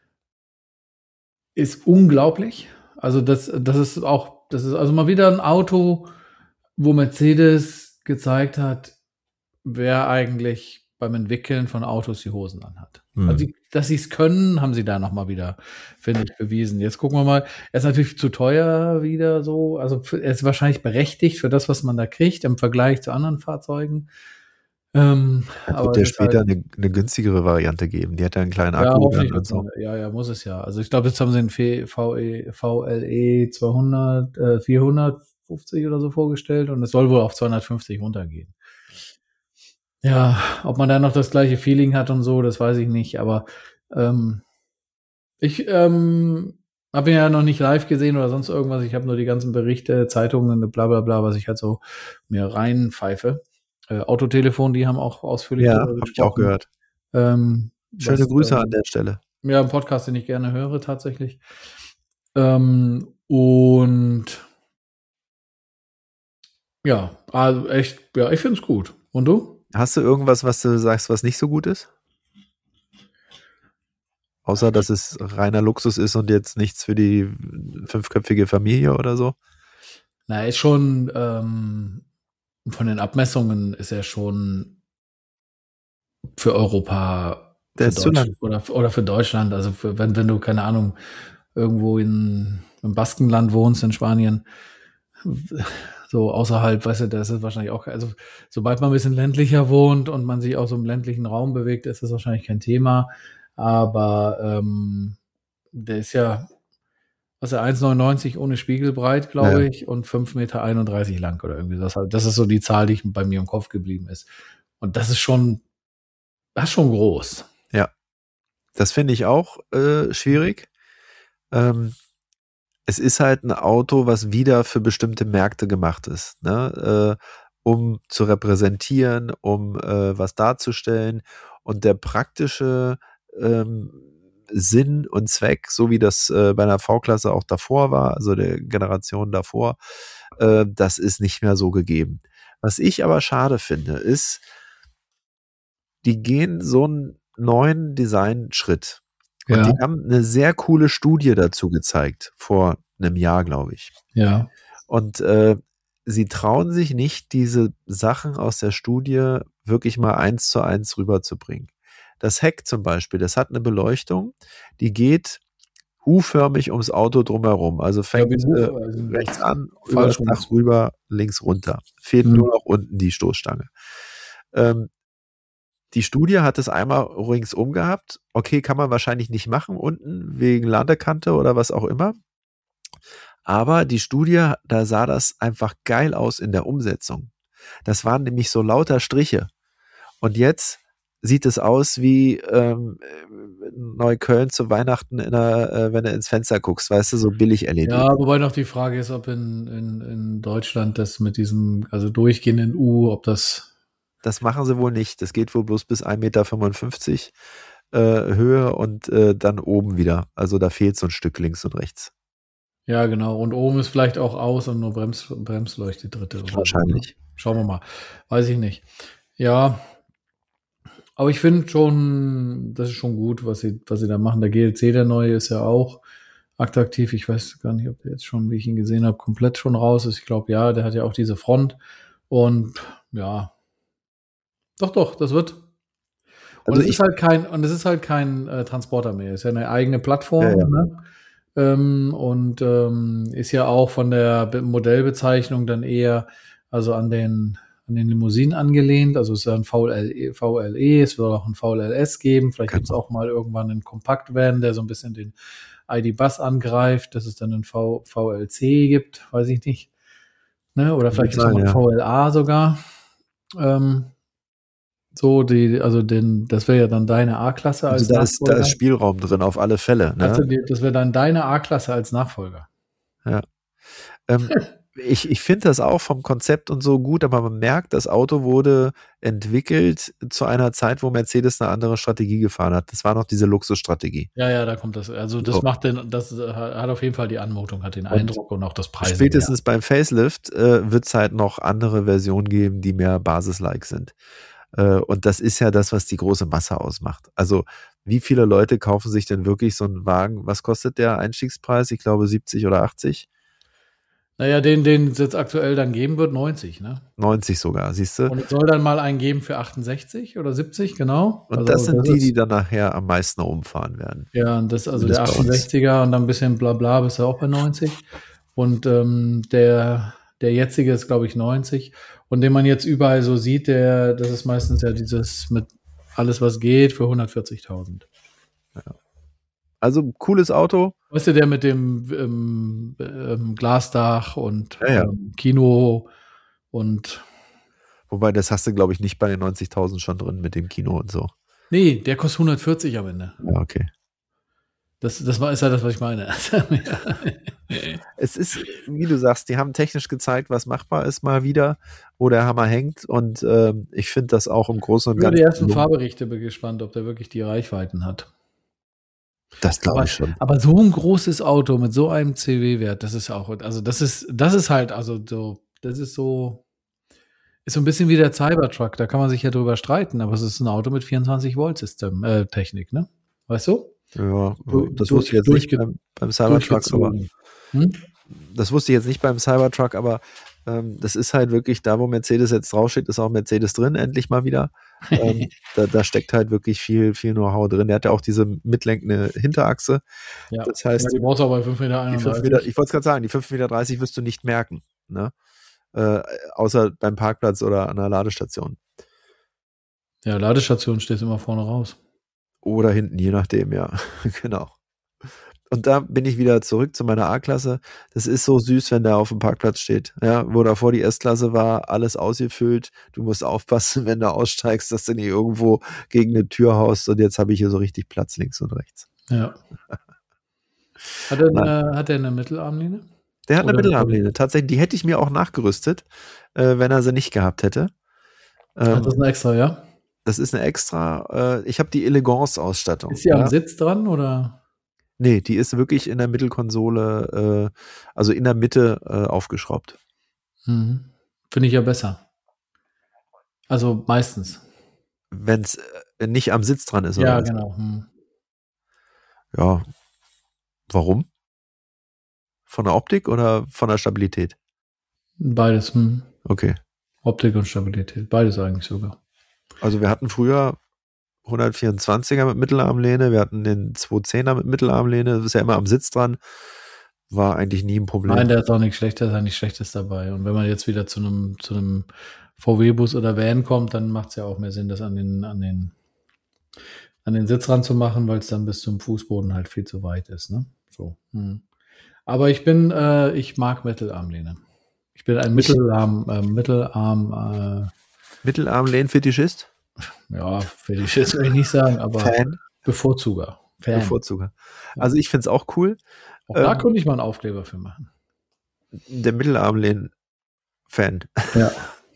S2: ist unglaublich. Also das, das ist auch, das ist also mal wieder ein Auto, wo Mercedes gezeigt hat, wer eigentlich beim Entwickeln von Autos die Hosen anhat.
S1: Hm.
S2: Also die, dass sie es können, haben sie da nochmal wieder, finde ich, bewiesen. Jetzt gucken wir mal. Er ist natürlich zu teuer wieder so. Also für, er ist wahrscheinlich berechtigt für das, was man da kriegt im Vergleich zu anderen Fahrzeugen. Ähm,
S1: da
S2: aber
S1: wird ja
S2: es ist
S1: später
S2: halt,
S1: eine, eine günstigere Variante geben. Die hat ja einen kleinen
S2: ja,
S1: Akku
S2: hoffentlich
S1: dann und so.
S2: wird man, ja, ja, muss es ja. Also ich glaube, jetzt haben sie den V E, V L E zweihundert, äh, vierhundertfünfzig oder so vorgestellt und es soll wohl auf zweihundertfünfzig runtergehen. Ja, ob man da noch das gleiche Feeling hat und so, das weiß ich nicht, aber ähm, ich ähm, habe ihn ja noch nicht live gesehen oder sonst irgendwas. Ich habe nur die ganzen Berichte, Zeitungen, bla bla bla, was ich halt so mir reinpfeife. Äh, Autotelefon, die haben auch ausführlich
S1: Ja,
S2: darüber
S1: habe ich
S2: gesprochen.
S1: auch gehört.
S2: Ähm,
S1: Schöne
S2: was,
S1: Grüße
S2: ähm,
S1: an der Stelle.
S2: Ja, ein Podcast, den ich gerne höre, tatsächlich. Ähm, und ja, also echt, ja, ich finde es gut. Und du?
S1: Hast du irgendwas, was du sagst, was nicht so gut ist? Außer, dass es reiner Luxus ist und jetzt nichts für die fünfköpfige Familie oder so?
S2: Na, ist schon, ähm, von den Abmessungen ist er schon für Europa,
S1: Der
S2: für
S1: ist zu lang.
S2: Deutschland oder, oder für Deutschland, also für, wenn, wenn du, keine Ahnung, irgendwo in, im Baskenland wohnst, in Spanien, so außerhalb, weißt du, da ist es wahrscheinlich auch, also sobald man ein bisschen ländlicher wohnt und man sich auch so im ländlichen Raum bewegt, ist das wahrscheinlich kein Thema, aber ähm, der ist ja, was ist er, eins Komma neunundneunzig ohne Spiegel breit, glaube
S1: Ja.
S2: ich, und fünf Komma einunddreißig Meter lang oder irgendwie das. Das ist so die Zahl, die bei mir im Kopf geblieben ist. Und das ist schon, das ist schon groß.
S1: Ja, das finde ich auch äh, schwierig. Ähm, es ist halt ein Auto, was wieder für bestimmte Märkte gemacht ist, ne? Äh, um zu repräsentieren, um äh, was darzustellen. Und der praktische ähm, Sinn und Zweck, so wie das äh, bei einer V-Klasse auch davor war, also der Generation davor, äh, das ist nicht mehr so gegeben. Was ich aber schade finde, ist, die gehen so einen neuen Designschritt. Und
S2: Ja,
S1: die haben eine sehr coole Studie dazu gezeigt, vor einem Jahr, glaube ich.
S2: ja.
S1: Und äh, sie trauen sich nicht, diese Sachen aus der Studie wirklich mal eins zu eins rüberzubringen. Das Heck zum Beispiel, das hat eine Beleuchtung, die geht U-förmig ums Auto drumherum. Also fängt
S2: Ja, wie
S1: äh,
S2: Buch, also
S1: rechts an, über
S2: falsch
S1: das Dach
S2: rum.
S1: rüber, links runter. Fehlt
S2: Hm.
S1: nur noch unten die Stoßstange. Ähm, die Studie hat es einmal ringsum gehabt. Okay, kann man wahrscheinlich nicht machen unten, wegen Ladekante oder was auch immer. Aber die Studie, da sah das einfach geil aus in der Umsetzung. Das waren nämlich so lauter Striche. Und jetzt sieht es aus wie ähm, Neukölln zu Weihnachten, in der, äh, wenn du ins Fenster guckst, weißt du, so billig L E D.
S2: Ja, wobei noch die Frage ist, ob in, in, in Deutschland das mit diesem, also durchgehenden U, ob das.
S1: Das machen sie wohl nicht. Das geht wohl bloß bis ein Meter fünfundfünfzig äh, Höhe und äh, dann oben wieder. Also da fehlt so ein Stück links und rechts.
S2: Ja, genau. Und oben ist vielleicht auch aus und nur Brems, Bremsleuchte dritte. Oder
S1: Wahrscheinlich.
S2: So, ne? Schauen wir mal. Weiß ich nicht. Ja, aber ich finde schon, das ist schon gut, was sie, was sie da machen. Der G L C, der neue, ist ja auch attraktiv. Ich weiß gar nicht, ob der jetzt schon, wie ich ihn gesehen habe, komplett schon raus ist. Ich glaube, ja, der hat ja auch diese Front. Und ja, doch, doch, das wird. Und
S1: Also
S2: es
S1: ich,
S2: ist halt kein, und es ist halt kein äh, Transporter mehr. Es ist ja eine eigene Plattform,
S1: Ja, ja.
S2: ne? Ähm, und ähm, ist ja auch von der Be Modellbezeichnung dann eher, also an den, an den Limousinen angelehnt. Also es ist ja ein V L E, V L E, es wird auch ein V L S geben. Vielleicht gibt es
S1: Genau.
S2: auch mal irgendwann einen Kompaktvan, der so ein bisschen den I D-Bus angreift, dass es dann einen v, VLC gibt, weiß ich nicht. Ne? Oder vielleicht gibt es auch mal einen
S1: ja.
S2: V L A sogar. Ähm, so, die, also den, das wäre ja dann deine A-Klasse als
S1: Also da ist, da
S2: Nachfolger.
S1: ist Spielraum drin, auf alle Fälle. Ne?
S2: Also die, das wäre dann deine A-Klasse als Nachfolger.
S1: Ja. Ähm, ich ich finde das auch vom Konzept und so gut, aber man merkt, das Auto wurde entwickelt zu einer Zeit, wo Mercedes eine andere Strategie gefahren hat. Das war noch diese Luxusstrategie.
S2: Ja, ja, da kommt das. Also das
S1: So.
S2: macht den, das äh, hat auf jeden Fall die Anmutung, hat den
S1: Und
S2: Eindruck und auch das Preis.
S1: Spätestens beim Facelift äh, wird es halt noch andere Versionen geben, die mehr Basis-like sind. Äh, und das ist ja das, was die große Masse ausmacht. Also wie viele Leute kaufen sich denn wirklich so einen Wagen? Was kostet der Einstiegspreis? Ich glaube siebzig oder achtzig.
S2: Naja, den, den es jetzt aktuell dann geben wird, neunzig, ne?
S1: neunzig sogar, siehst du?
S2: Und es soll dann mal einen geben für achtundsechzig oder siebzig, genau.
S1: Und
S2: also
S1: das sind
S2: das
S1: die,
S2: ist,
S1: die dann nachher am meisten umfahren werden.
S2: Ja, und das, also
S1: Zumindest
S2: der
S1: bei uns.
S2: achtundsechziger und dann ein bisschen Blabla bist du auch bei neunzig. Und ähm, der, der jetzige ist, glaube ich, neunzig. Und den man jetzt überall so sieht, der, das ist meistens ja dieses mit alles, was geht, für hundertvierzigtausend.
S1: Also cooles Auto.
S2: Weißt du, der mit dem ähm, ähm, Glasdach und
S1: Ja, ja.
S2: ähm, Kino und.
S1: Wobei, das hast du, glaube ich, nicht bei den neunzigtausend schon drin mit dem Kino und so.
S2: Nee, der kostet hundertvierzig am Ende.
S1: Ja, okay.
S2: Das, das war, ist ja das, was ich meine.
S1: Es ist, wie du sagst, die haben technisch gezeigt, was machbar ist mal wieder, wo der Hammer hängt. Und ähm, ich finde das auch im Großen und
S2: Über
S1: Ganzen.
S2: die ersten Fahrberichte bin gespannt, ob der wirklich die Reichweiten hat.
S1: Das glaube
S2: Aber,
S1: ich schon.
S2: aber so ein großes Auto mit so einem C W-Wert, das ist auch, also das ist, das ist halt, also so, das ist so, ist so ein bisschen wie der Cybertruck, da kann man sich ja drüber streiten, aber es ist ein Auto mit vierundzwanzig Volt System, äh, Technik, ne? Weißt du?
S1: Ja,
S2: Du-
S1: das
S2: durch-
S1: wusste ich jetzt
S2: durchge-
S1: nicht beim, beim Cybertruck, aber
S2: Durchgezogen. Hm?
S1: das wusste ich jetzt nicht beim Cybertruck, aber Ähm, das ist halt wirklich, da wo Mercedes jetzt draufsteht, ist auch Mercedes drin, endlich mal wieder. ähm, da, da steckt halt wirklich viel, viel Know-how drin. Der hat ja auch diese mitlenkende Hinterachse.
S2: Ja,
S1: Das
S2: ja,
S1: heißt,
S2: die brauchst du auch bei fünf Meter
S1: die fünf
S2: einunddreißig.
S1: Meter, ich wollte es gerade sagen, die fünf Meter dreißig wirst du nicht merken. Ne? Äh, außer beim Parkplatz oder an der Ladestation.
S2: Ja, Ladestation stehst immer vorne raus.
S1: Oder hinten, je nachdem, ja. Genau. Und da bin ich wieder zurück zu meiner A-Klasse. Das ist so süß, wenn der auf dem Parkplatz steht. Ja, wo davor die S-Klasse war, alles ausgefüllt. Du musst aufpassen, wenn du aussteigst, dass du nicht irgendwo gegen eine Tür haust. Und jetzt habe ich hier so richtig Platz links und rechts.
S2: Ja. Hat er eine, hat er eine Mittelarmlehne?
S1: Der hat eine
S2: Oder-
S1: Mittelarmlehne. Tatsächlich, die hätte ich mir auch nachgerüstet, äh, wenn er sie nicht gehabt hätte.
S2: Hat
S1: Ähm,
S2: das ein extra, ja?
S1: das ist eine extra, äh, ich habe die Elegance-Ausstattung.
S2: Ist die
S1: ja.
S2: am Sitz dran oder?
S1: Nee, die ist wirklich in der Mittelkonsole, äh, also in der Mitte äh, aufgeschraubt.
S2: Mhm. Finde ich ja besser. Also meistens.
S1: Wenn es äh, nicht am Sitz dran ist,
S2: Ja,
S1: oder was?
S2: genau. Hm.
S1: Ja. Warum? Von der Optik oder von der Stabilität?
S2: Beides. Hm.
S1: Okay.
S2: Optik und Stabilität. Beides eigentlich sogar.
S1: Also wir hatten früher hundertvierundzwanziger mit Mittelarmlehne, wir hatten den zweihundertzehner mit Mittelarmlehne, das ist ja immer am Sitz dran, war eigentlich nie ein Problem.
S2: Nein, der ist auch nichts Schlechtes, ist eigentlich Schlechtes dabei. Und wenn man jetzt wieder zu einem, zu einem V W-Bus oder Van kommt, dann macht es ja auch mehr Sinn, das an den, an den, an den Sitz ranzumachen, weil es dann bis zum Fußboden halt viel zu weit ist. Ne? So. Hm. Aber ich bin, äh, ich mag Mittelarmlehne. Ich bin ein Mittelarm, äh, Mittelarm,
S1: Mittelarmlehnen-Fetischist?
S2: äh, ja, will ich jetzt will ich nicht sagen, aber
S1: Fan?
S2: Bevorzuger. Fan.
S1: Bevorzuger. Also ich finde es auch cool.
S2: Auch da
S1: Ähm,
S2: könnte ich mal einen Aufkleber für machen.
S1: Der Mittelarmlehnen-Fan.
S2: Ja.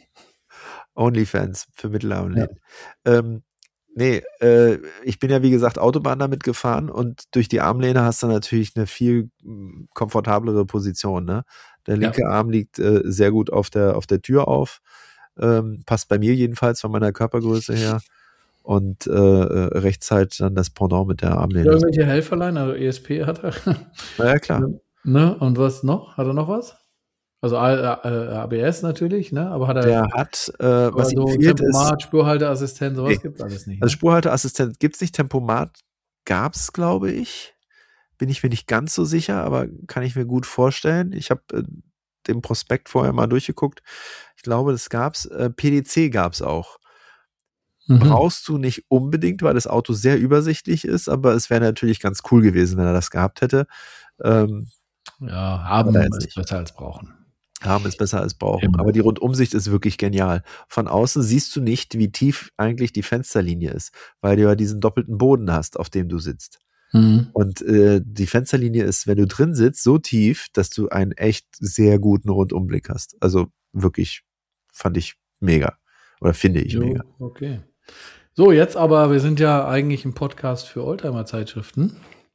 S1: Onlyfans für Mittelarmlehnen. Ähm, nee, äh, ich bin ja wie gesagt Autobahn damit gefahren und durch die Armlehne hast du natürlich eine viel mh, komfortablere Position. Ne? Der linke
S2: Ja.
S1: Arm liegt äh, sehr gut auf der, auf der Tür auf. Ähm, passt bei mir jedenfalls von meiner Körpergröße her. Und äh, äh, rechts halt dann das Pendant mit der Armlehne.
S2: Irgendwelche Helferlein, also E S P hat er.
S1: Na ja, klar.
S2: Ne? Und was noch? Hat er noch was? Also A- A- A B S natürlich, ne? Aber hat er
S1: Der hat, äh, was ihm
S2: so
S1: fehlt, ist,
S2: Tempomat, Spurhalteassistent, sowas
S1: Nee.
S2: gibt's alles nicht.
S1: also
S2: Ne?
S1: Spurhalteassistent gibt's nicht, Tempomat gab's, glaube ich. Bin ich mir nicht ganz so sicher, aber kann ich mir gut vorstellen. Ich habe äh, den Prospekt vorher mal durchgeguckt. Ich glaube, das gab's. Äh, P D C gab's auch.
S2: Mhm.
S1: Brauchst du nicht unbedingt, weil das Auto sehr übersichtlich ist, aber es wäre natürlich ganz cool gewesen, wenn er das gehabt hätte. Ähm,
S2: Ja, haben
S1: Oder jetzt
S2: ist
S1: nicht.
S2: besser als brauchen.
S1: haben ist besser als brauchen.
S2: Immer.
S1: Aber die Rundumsicht ist wirklich genial. Von außen siehst du nicht, wie tief eigentlich die Fensterlinie ist, weil du ja diesen doppelten Boden hast, auf dem du sitzt.
S2: Mhm.
S1: Und äh, die Fensterlinie ist, wenn du drin sitzt, so tief, dass du einen echt sehr guten Rundumblick hast. Also wirklich fand ich mega. Oder finde ich
S2: Jo,
S1: mega.
S2: okay. So, jetzt aber, wir sind ja eigentlich ein Podcast für Oldtimer-Zeitschriften.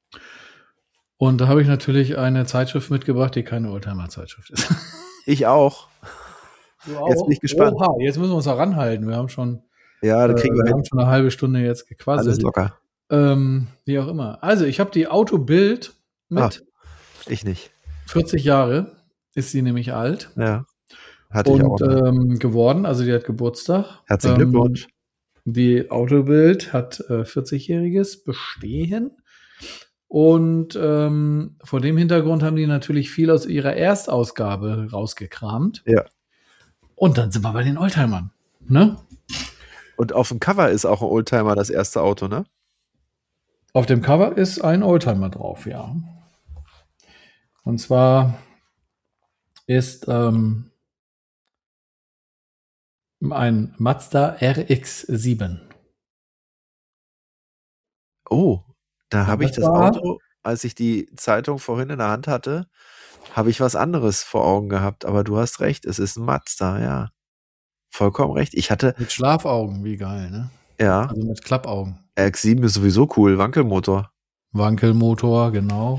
S2: Und da habe ich natürlich eine Zeitschrift mitgebracht, die keine Oldtimer-Zeitschrift ist.
S1: Ich auch.
S2: Du auch?
S1: Jetzt bin ich gespannt.
S2: Oha, jetzt müssen wir uns da ranhalten. Wir haben schon,
S1: Ja, da
S2: äh,
S1: kriegen wir
S2: wir
S1: hin.
S2: haben schon eine halbe Stunde jetzt
S1: Alles
S2: gequasselt.
S1: locker.
S2: Ähm, wie auch immer. Also, ich habe die Autobild mit
S1: Ah. Ich nicht.
S2: vierzig Jahre, ist sie nämlich alt.
S1: Ja. Hatte ich auch.
S2: Und
S1: Ne?
S2: ähm, geworden, also die hat Geburtstag.
S1: Herzlichen
S2: Ähm,
S1: Glückwunsch.
S2: Die Autobild hat äh, vierzig-jähriges Bestehen. Und ähm, vor dem Hintergrund haben die natürlich viel aus ihrer Erstausgabe rausgekramt.
S1: Ja.
S2: Und dann sind wir bei den Oldtimern. Ne?
S1: Und auf dem Cover ist auch ein Oldtimer das erste Auto, ne?
S2: Auf dem Cover ist ein Oldtimer drauf, ja. Und zwar ist ähm, ein Mazda R X sieben.
S1: Oh, da habe ich
S2: das
S1: das
S2: war-
S1: Auto, als ich die Zeitung vorhin in der Hand hatte, habe ich was anderes vor Augen gehabt. Aber du hast recht, es ist ein Mazda, ja. Vollkommen recht. Ich hatte,
S2: Mit Schlafaugen, wie geil, ne?
S1: ja,
S2: Also mit Klappaugen.
S1: R X sieben ist sowieso cool, Wankelmotor.
S2: Wankelmotor, genau.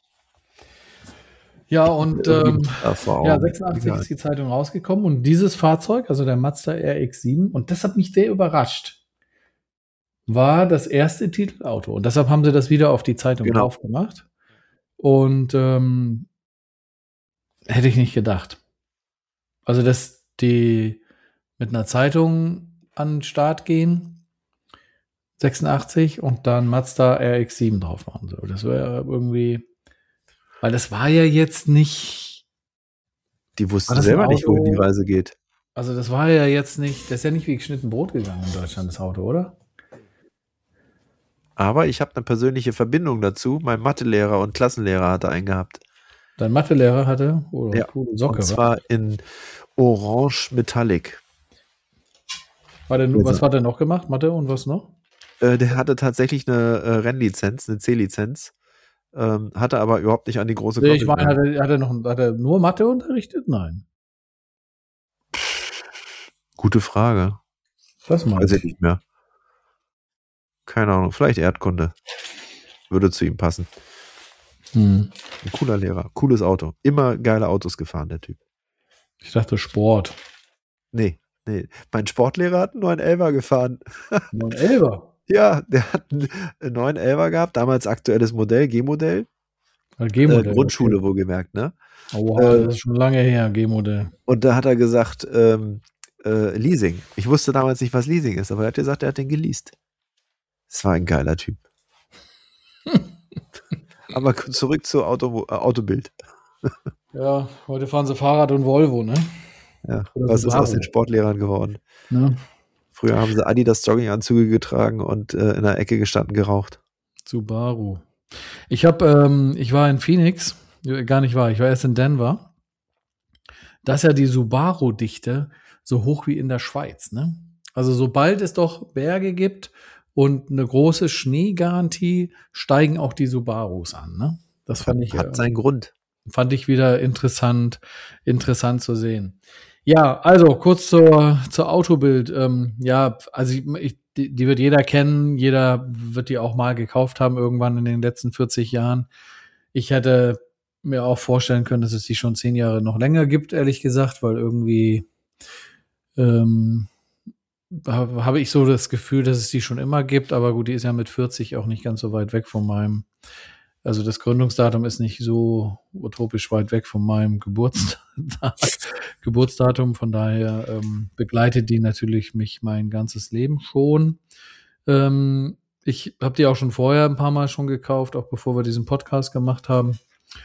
S2: Ja, und ähm,
S1: Ja, vor
S2: ja,
S1: Augen.
S2: sechsundachtzig
S1: Egal.
S2: ist die Zeitung rausgekommen und dieses Fahrzeug, also der Mazda R X sieben, und das hat mich sehr überrascht, war das erste Titelauto. Und deshalb haben sie das wieder auf die Zeitung
S1: Genau.
S2: drauf gemacht. Und ähm, hätte ich nicht gedacht. Also, dass die mit einer Zeitung an den Start gehen, sechsundachtzig, und dann Mazda R X sieben drauf machen. So, das wäre irgendwie, weil das war ja jetzt nicht,
S1: Die
S2: war
S1: wussten
S2: das ein
S1: selber nicht, wohin die
S2: Auto?
S1: Reise geht.
S2: Also das war ja jetzt nicht, das ist ja nicht wie geschnitten Brot gegangen in Deutschland, das Auto, oder?
S1: Aber ich habe eine persönliche Verbindung dazu. Mein Mathelehrer und Klassenlehrer hatte einen gehabt.
S2: Dein Mathelehrer hatte, oh,
S1: Ja,
S2: coole Socke,
S1: und
S2: wa?
S1: zwar in Orange Metallic.
S2: War der, nu-
S1: Also,
S2: was hat er noch gemacht? Mathe und was noch?
S1: äh, der hatte tatsächlich eine äh, Rennlizenz, eine C-Lizenz, ähm, hatte aber überhaupt nicht an die große
S2: Nee,
S1: Glocke
S2: ich meine, hat
S1: gegangen.
S2: er, hat er noch, hat er nur Mathe unterrichtet? Nein.
S1: Gute Frage.
S2: Das meine
S1: Weiß ich
S2: ich.
S1: nicht mehr. Keine Ahnung, vielleicht Erdkunde. Würde zu ihm passen.
S2: Hm.
S1: Ein cooler Lehrer, cooles Auto. Immer geile Autos gefahren, der Typ.
S2: Ich dachte Sport.
S1: Nee, nee. Mein Sportlehrer hat einen neun elfer gefahren.
S2: neun elfer.
S1: Ja, der hat einen neun elfer gehabt, damals aktuelles Modell, G-Modell.
S2: Äh,
S1: Äh,
S2: G-Modell.
S1: Grundschule
S2: Okay.
S1: wohlgemerkt, ne?
S2: Oha,
S1: Äh,
S2: das ist schon lange her, G-Modell.
S1: und da hat er gesagt, ähm, äh, Leasing. Ich wusste damals nicht, was Leasing ist, aber er hat gesagt, er hat den geleast. Das war ein geiler Typ. Aber zurück zu Auto, äh, Autobild.
S2: Ja, heute fahren sie Fahrrad und Volvo, ne?
S1: Ja,
S2: Oder
S1: was ist aus den
S2: Subaru.
S1: Sportlehrern geworden?
S2: Ne?
S1: Früher haben sie Adidas Jogginganzüge getragen und äh, in der Ecke gestanden geraucht.
S2: Subaru. Ich habe, ähm, ich war in Phoenix, äh, gar nicht wahr, ich war erst in Denver. Da ist ja die Subaru-Dichte so hoch wie in der Schweiz, ne? Also sobald es doch Berge gibt und eine große Schneegarantie, steigen auch die Subarus an, ne? Das
S1: Hat,
S2: fand ich,
S1: hat
S2: äh,
S1: seinen Grund.
S2: fand ich wieder interessant, interessant zu sehen. Ja, also kurz zur, zur Autobild. Ähm, ja, also ich, ich, die, die wird jeder kennen, jeder wird die auch mal gekauft haben irgendwann in den letzten vierzig Jahren. Ich hätte mir auch vorstellen können, dass es die schon zehn Jahre noch länger gibt, ehrlich gesagt, weil irgendwie ähm, ha- habe ich so das Gefühl, dass es die schon immer gibt, aber gut, die ist ja mit vierzig auch nicht ganz so weit weg von meinem, also das Gründungsdatum ist nicht so utopisch weit weg von meinem Geburtstag, Geburtsdatum, von daher ähm, begleitet die natürlich mich mein ganzes Leben schon. Ähm, ich habe die auch schon vorher ein paar Mal schon gekauft, auch bevor wir diesen Podcast gemacht haben.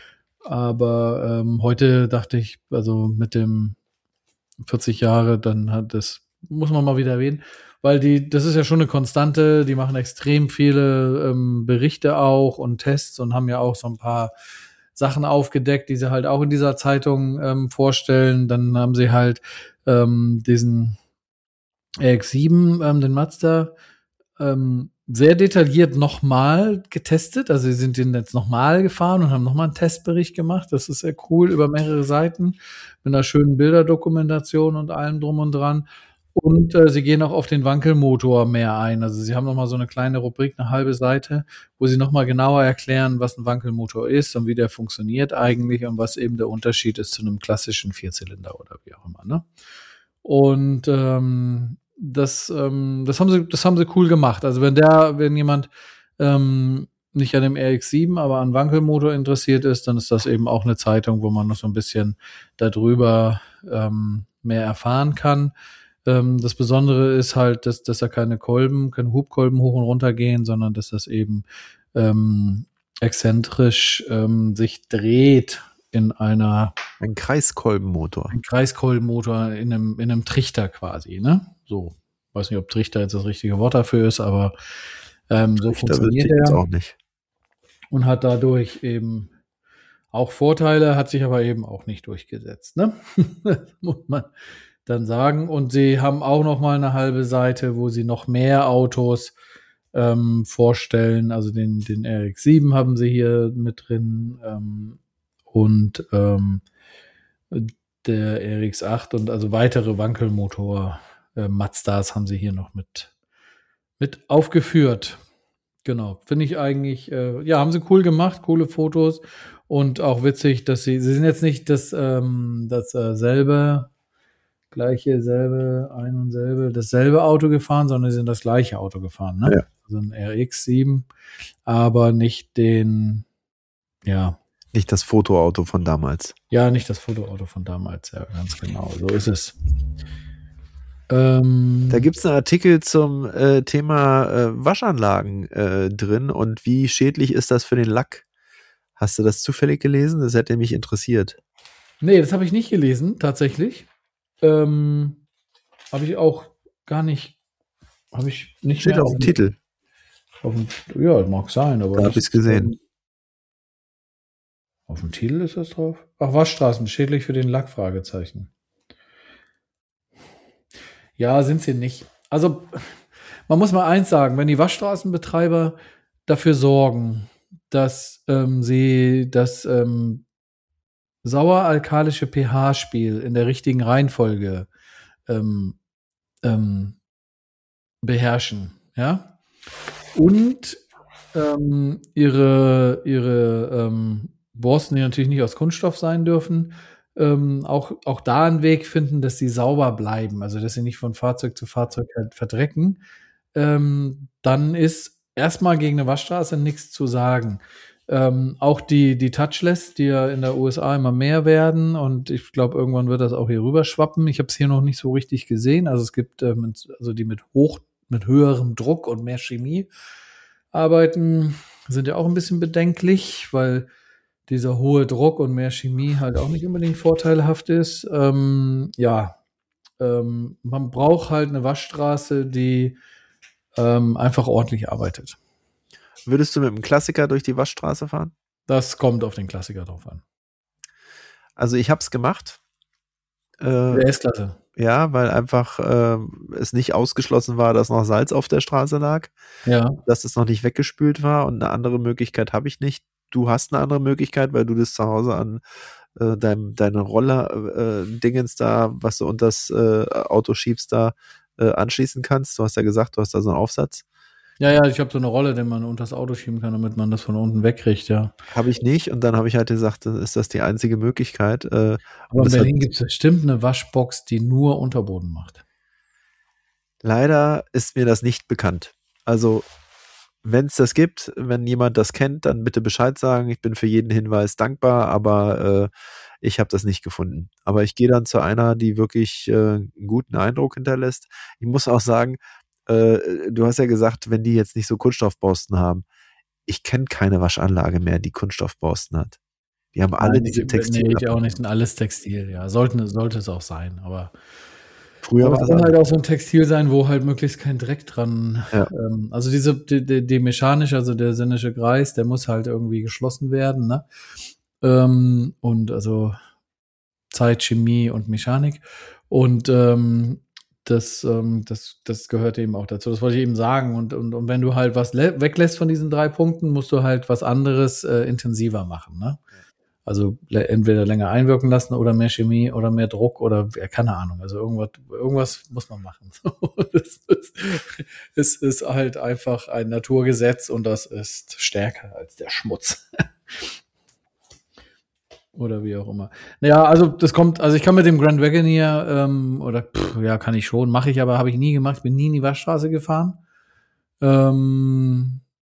S2: Aber ähm, heute dachte ich, also mit dem vierzig Jahre, dann hat das, muss man mal wieder erwähnen, weil die, das ist ja schon eine Konstante, die machen extrem viele ähm, Berichte auch und Tests und haben ja auch so ein paar Sachen aufgedeckt, die sie halt auch in dieser Zeitung ähm, vorstellen. Dann haben sie halt ähm, diesen R X sieben, ähm, den Mazda, ähm, sehr detailliert nochmal getestet. Also sie sind den jetzt nochmal gefahren und haben nochmal einen Testbericht gemacht. Das ist sehr cool, über mehrere Seiten mit einer schönen Bilderdokumentation und allem drum und dran. Und äh, sie gehen auch auf den Wankelmotor mehr ein. Also sie haben nochmal so eine kleine Rubrik, eine halbe Seite, wo sie nochmal genauer erklären, was ein Wankelmotor ist und wie der funktioniert eigentlich und was eben der Unterschied ist zu einem klassischen Vierzylinder oder wie auch immer. Ne? Und ähm, das, ähm, das haben sie, das haben sie cool gemacht. Also wenn der, wenn jemand ähm, nicht an dem R X sieben, aber an Wankelmotor interessiert ist, dann ist das eben auch eine Zeitung, wo man noch so ein bisschen darüber ähm, mehr erfahren kann. Ähm, das Besondere ist halt, dass, dass da keine Kolben, keine Hubkolben hoch und runter gehen, sondern dass das eben ähm, exzentrisch ähm, sich dreht in einer
S1: Ein Kreiskolbenmotor.
S2: ein Kreiskolbenmotor in einem, in einem Trichter quasi, ne? So. Weiß nicht, ob Trichter jetzt das richtige Wort dafür ist, aber ähm, so
S1: Trichter wüsste
S2: funktioniert
S1: ich jetzt
S2: er
S1: auch nicht.
S2: und hat dadurch eben auch Vorteile, hat sich aber eben auch nicht durchgesetzt, ne? Das muss man dann sagen. Und sie haben auch noch mal eine halbe Seite, wo sie noch mehr Autos ähm, vorstellen. Also den, den R X sieben haben sie hier mit drin ähm, und ähm, der R X acht und also weitere Wankelmotor äh, Mazdas haben sie hier noch mit, mit aufgeführt. Genau, finde ich eigentlich, äh, ja, haben sie cool gemacht, coole Fotos und auch witzig, dass sie, sie sind jetzt nicht das, ähm, das äh, selbe, gleiche, selbe, ein und selbe, dasselbe Auto gefahren, sondern sie sind das gleiche Auto gefahren, ne?
S1: Ja.
S2: Also ein R X sieben, aber nicht den, ja.
S1: Nicht das Fotoauto von damals.
S2: Ja, nicht das Fotoauto von damals, ja, ganz genau. So ist es. Ähm,
S1: Da gibt es einen Artikel zum äh, Thema äh, Waschanlagen äh, drin und wie schädlich ist das für den Lack? Hast du das zufällig gelesen? Das hätte mich interessiert.
S2: Nee, das habe ich nicht gelesen, tatsächlich. Ähm, habe ich auch gar nicht, habe ich nicht
S1: Steht
S2: mehr
S1: auf dem Titel.
S2: Auf dem, ja, mag sein, aber
S1: Da habe ich es gesehen.
S2: Auf dem Titel ist das drauf? Ach, Waschstraßen, schädlich für den Lack, Fragezeichen. Ja, sind sie nicht. Also, man muss mal eins sagen, wenn die Waschstraßenbetreiber dafür sorgen, dass ähm, sie das ähm, sauer-alkalische pH-Spiel in der richtigen Reihenfolge ähm, ähm, beherrschen, ja, und ähm, ihre, ihre ähm, Borsten, die natürlich nicht aus Kunststoff sein dürfen, ähm, auch, auch da einen Weg finden, dass sie sauber bleiben, also dass sie nicht von Fahrzeug zu Fahrzeug halt verdrecken, ähm, dann ist erstmal gegen eine Waschstraße nichts zu sagen. Ähm, auch die, die Touchless, die ja in der U S A immer mehr werden und ich glaube, irgendwann wird das auch hier rüber schwappen. Ich habe es hier noch nicht so richtig gesehen. Also es gibt ähm, also die mit hoch, mit höherem Druck und mehr Chemie arbeiten, sind ja auch ein bisschen bedenklich, weil dieser hohe Druck und mehr Chemie halt auch nicht unbedingt vorteilhaft ist. Ähm, ja, ähm, man braucht halt eine Waschstraße, die ähm, einfach ordentlich arbeitet.
S1: Würdest du mit einem Klassiker durch die Waschstraße fahren?
S2: Das kommt auf den Klassiker drauf an.
S1: Also ich habe es gemacht. Äh,
S2: Der S-Klasse.
S1: Ja, weil einfach äh, es nicht ausgeschlossen war, dass noch Salz auf der Straße lag.
S2: Ja.
S1: Dass es noch nicht weggespült war und eine andere Möglichkeit habe ich nicht. Du hast eine andere Möglichkeit, weil du das zu Hause an äh, deinem, deine Roller-Dingens äh, da, was du unter das äh, Auto schiebst, da äh, anschließen kannst. Du hast ja gesagt, du hast da so einen Aufsatz.
S2: Ja, ja, ich habe so eine Rolle, den man unter das Auto schieben kann, damit man das von unten wegkriegt, ja.
S1: Habe ich nicht und dann habe ich halt gesagt, dann ist das die einzige Möglichkeit. Äh,
S2: Aber in
S1: das
S2: Berlin
S1: hat,
S2: gibt es bestimmt eine Waschbox, die nur Unterboden macht.
S1: leider ist mir das nicht bekannt. Also wenn es das gibt, wenn jemand das kennt, dann bitte Bescheid sagen. Ich bin für jeden Hinweis dankbar, aber äh, ich habe das nicht gefunden. Aber ich gehe dann zu einer, die wirklich äh, einen guten Eindruck hinterlässt. Ich muss auch sagen, äh, du hast ja gesagt, wenn die jetzt nicht so Kunststoffborsten haben. Ich kenne keine Waschanlage mehr, die Kunststoffborsten hat. Die haben alle
S2: Nein,
S1: diese
S2: die,
S1: Textil.
S2: nee, die auch nicht, sind alles Textil, ja. Sollten, sollte es auch sein, aber
S1: Früher
S2: Aber
S1: war
S2: es
S1: es
S2: soll halt
S1: anders.
S2: auch so ein Textil sein, wo halt möglichst kein Dreck dran.
S1: Ja.
S2: Ähm, also diese die, die, die mechanische, also der sinnische Kreis, der muss halt irgendwie geschlossen werden, ne? Ähm, und also Zeit, Chemie und Mechanik. Und ähm, das, ähm, das, das gehört eben auch dazu. Das wollte ich eben sagen. Und, und, und wenn du halt was weglässt von diesen drei Punkten, musst du halt was anderes äh, intensiver machen, ne? Also entweder länger einwirken lassen oder mehr Chemie oder mehr Druck oder ja, keine Ahnung. Also irgendwas, irgendwas muss man machen. Das ist, es ist halt einfach ein Naturgesetz und das ist stärker als der Schmutz. Oder wie auch immer. Naja, also das kommt, also ich kann mit dem Grand Wagoneer, ähm, oder pff, ja, kann ich schon, mache ich aber, habe ich nie gemacht, bin nie in die Waschstraße gefahren. Ähm,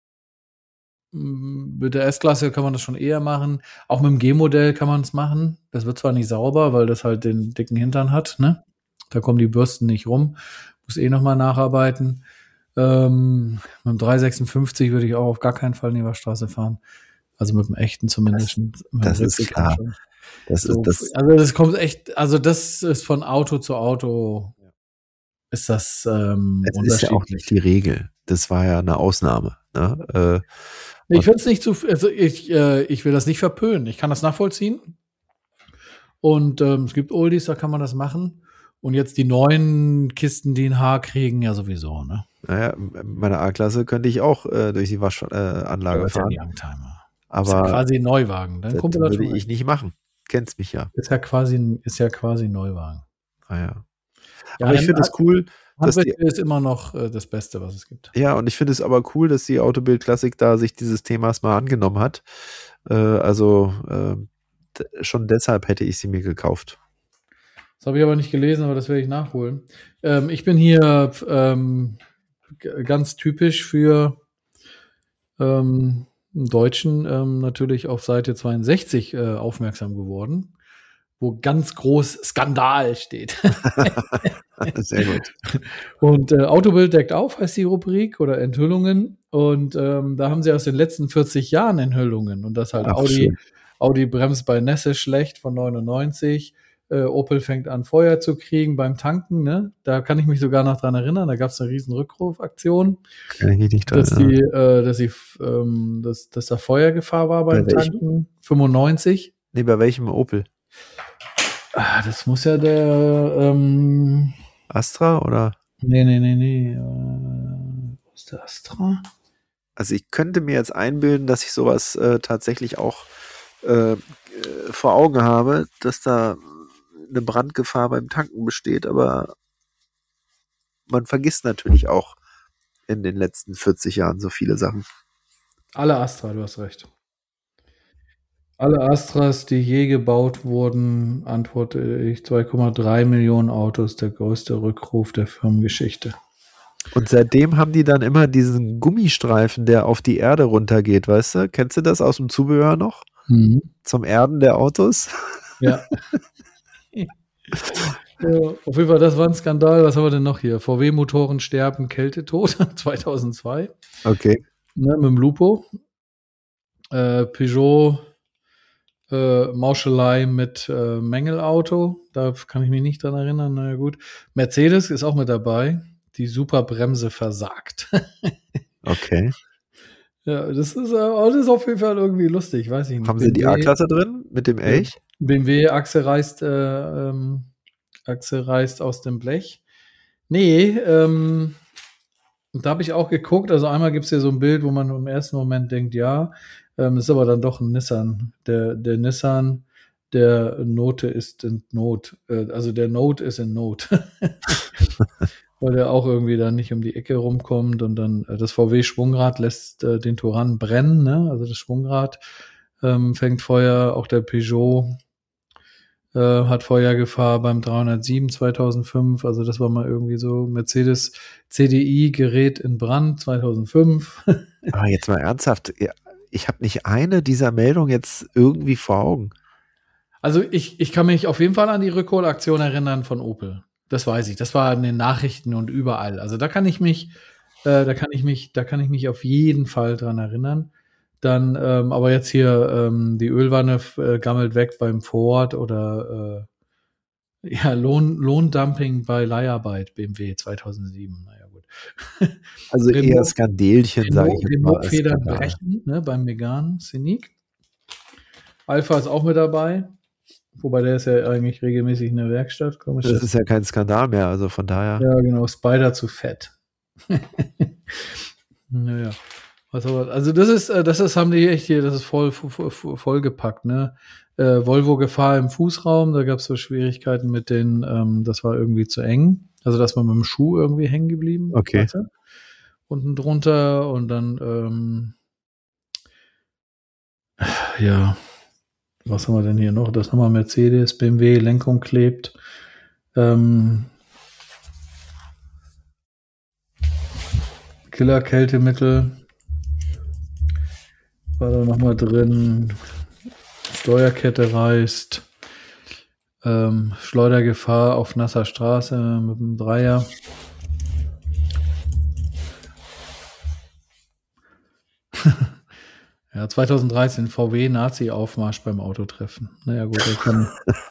S2: Mit der S-Klasse kann man das schon eher machen. Auch mit dem G-Modell kann man es machen. Das wird zwar nicht sauber, weil das halt den dicken Hintern hat, ne? Da kommen die Bürsten nicht rum. Muss eh nochmal nacharbeiten. Ähm, mit dem drei sechsundfünfzig würde ich auch auf gar keinen Fall in die Waschstraße fahren. Also mit dem echten zumindest.
S1: Das, das ist klar. Das
S2: so,
S1: ist, das
S2: also das kommt echt, also das ist von Auto zu Auto ist das ähm,
S1: es ist ja auch nicht die Regel. Das war ja eine Ausnahme. Ne? Äh,
S2: Ich will es nicht zu, also ich, äh, ich will das nicht verpönen. Ich kann das nachvollziehen. Und ähm, es gibt Oldies, da kann man das machen. Und jetzt die neuen Kisten, die ein Haar kriegen, ja sowieso, ne?
S1: Naja, meine A-Klasse könnte ich auch äh, durch die Waschanlage äh, fahren.
S2: Ja Youngtimer.
S1: Aber
S2: ist ja quasi ein Neuwagen. Dann
S1: das
S2: kommt
S1: würde ich rein. Nicht machen. Kennst mich ja.
S2: Ist ja quasi, ist ja quasi ein Neuwagen.
S1: Ah ja. Ja, aber ich finde es cool,
S2: dass die ist immer noch äh, das Beste, was es gibt.
S1: Ja, und ich finde es aber cool, dass die Autobild Klassik da sich dieses Themas mal angenommen hat. Äh, also äh, schon deshalb hätte ich sie mir gekauft.
S2: Das habe ich aber nicht gelesen, aber das werde ich nachholen. Ähm, ich bin hier ähm, g- ganz typisch für ähm, Deutschen ähm, natürlich auf Seite zweiundsechzig äh, aufmerksam geworden, wo ganz groß Skandal steht.
S1: Sehr gut.
S2: Und äh, Autobild deckt auf, heißt die Rubrik, oder Enthüllungen. Und ähm, da haben sie aus den letzten vierzig Jahren Enthüllungen. Und das halt
S1: Ach,
S2: Audi,
S1: schön.
S2: Audi bremst bei Nässe schlecht von neunundneunzig. Äh, Opel fängt an, Feuer zu kriegen beim Tanken. Ne? Da kann ich mich sogar noch dran erinnern. Da gab es eine riesen Rückrufaktion,
S1: Kann ich mich nicht dran
S2: dass die,
S1: erinnern.
S2: äh, dass, sie, ähm, dass, dass da Feuergefahr war beim
S1: Bei welchem?
S2: Tanken. fünfundneunzig.
S1: Nee, bei welchem Opel?
S2: Ah, das muss ja der ähm,
S1: Astra oder?
S2: Nee, nee, nee, nee. Äh, wo ist der Astra?
S1: Also ich könnte mir jetzt einbilden, dass ich sowas äh, tatsächlich auch äh, äh, vor Augen habe, dass da eine Brandgefahr beim Tanken besteht, aber man vergisst natürlich auch in den letzten vierzig Jahren so viele Sachen.
S2: Alle Astra, du hast recht. Alle Astras, die je gebaut wurden, antworte ich, zwei Komma drei Millionen Autos, der größte Rückruf der Firmengeschichte.
S1: Und seitdem haben die dann immer diesen Gummistreifen, der auf die Erde runtergeht, weißt du? Kennst du das aus dem Zubehör noch?
S2: Mhm.
S1: Zum Erden der Autos?
S2: Ja. Ja, auf jeden Fall, das war ein Skandal. Was haben wir denn noch hier? V W-Motoren sterben Kältetod zweitausendzwei.
S1: Okay.
S2: Ne, mit dem Lupo. Äh, Peugeot äh, Mauschelei mit äh, Mängelauto. Da kann ich mich nicht dran erinnern. Na ja, gut. Mercedes ist auch mit dabei. Die Superbremse versagt.
S1: Okay.
S2: Ja, das ist, äh, das ist auf jeden Fall irgendwie lustig. Weiß ich nicht.
S1: Haben sie die A-Klasse drin mit dem Elch?
S2: B M W-Achse reißt, äh, ähm, Achse reißt aus dem Blech. Nee, ähm, und da habe ich auch geguckt. Also einmal gibt es hier so ein Bild, wo man im ersten Moment denkt, ja, ähm, ist aber dann doch ein Nissan. Der, der Nissan, der Note ist in Not. Äh, also der Note ist in Not. Weil der auch irgendwie dann nicht um die Ecke rumkommt und dann äh, das V W-Schwungrad lässt äh, den Touran brennen, ne? Also das Schwungrad ähm, fängt Feuer, auch der Peugeot äh, hat Feuergefahr beim dreihundertsieben zweitausendfünf, also das war mal irgendwie so. Mercedes C D I gerät in Brand zweitausendfünf.
S1: Aber jetzt mal ernsthaft, ich habe nicht eine dieser Meldungen jetzt irgendwie vor Augen.
S2: Also ich, ich kann mich auf jeden Fall an die Rückholaktion erinnern von Opel. Das weiß ich. Das war in den Nachrichten und überall. Also da kann ich mich, äh, da kann ich mich, da kann ich mich auf jeden Fall dran erinnern. Dann, ähm, aber jetzt hier ähm, die Ölwanne äh, gammelt weg beim Ford oder äh, ja, Lohn, Lohndumping bei Leiharbeit, B M W zweitausendsieben. Naja, gut.
S1: Also eher Skandelchen, sage ich jetzt mal.
S2: Renault-Federn brechen, ne, beim Megane Scenic. Alpha ist auch mit dabei. Wobei der ist ja eigentlich regelmäßig in der Werkstatt. Komisch,
S1: das ist ja kein Skandal mehr, also von daher.
S2: Ja, genau, Spider zu fett. Naja. Was aber, also das ist, das ist, haben die echt hier, das ist voll, voll, voll gepackt, ne? Äh, Volvo-Gefahr im Fußraum, da gab es so Schwierigkeiten mit den, ähm, das war irgendwie zu eng. Also dass man mit dem Schuh irgendwie hängen geblieben.
S1: Okay.
S2: Weißt du? Unten drunter und dann, ähm, ja. Was haben wir denn hier noch? Das haben wir Mercedes, B M W, Lenkung klebt. Ähm, Killer-Kältemittel. War da nochmal drin. Steuerkette reißt. Ähm, Schleudergefahr auf nasser Straße mit dem Dreier. Ja, zweitausenddreizehn V W Nazi-Aufmarsch beim Autotreffen. Naja, gut, da kann,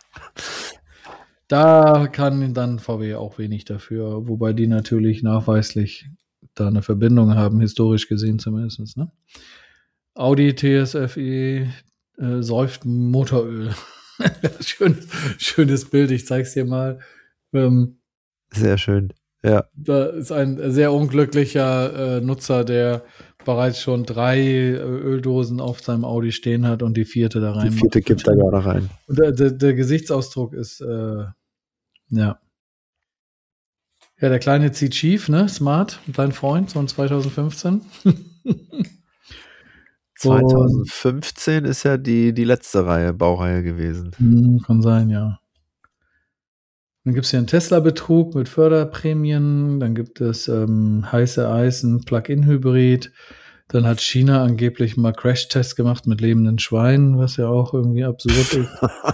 S2: da kann dann V W auch wenig dafür, wobei die natürlich nachweislich da eine Verbindung haben, historisch gesehen zumindest. Ne? Audi T S F E äh, säuft Motoröl. schönes, schönes Bild, ich zeig's dir mal. Ähm,
S1: Sehr schön, ja.
S2: Da ist ein sehr unglücklicher äh, Nutzer, der bereits schon drei äh, Öldosen auf seinem Audi stehen hat und die vierte da rein.
S1: Die vierte
S2: macht.
S1: kippt da gerade rein.
S2: Und der, der, der Gesichtsausdruck ist, äh, ja. Ja, der Kleine zieht schief, ne? Smart, dein Freund, so ein zweitausendfünfzehn.
S1: zweitausendfünfzehn ist ja die, die letzte Reihe, Baureihe gewesen.
S2: Hm, kann sein, ja. Dann gibt es hier einen Tesla-Betrug mit Förderprämien. Dann gibt es ähm, heiße Eisen, Plug-in-Hybrid. Dann hat China angeblich mal Crashtests gemacht mit lebenden Schweinen, was ja auch irgendwie absurd ist.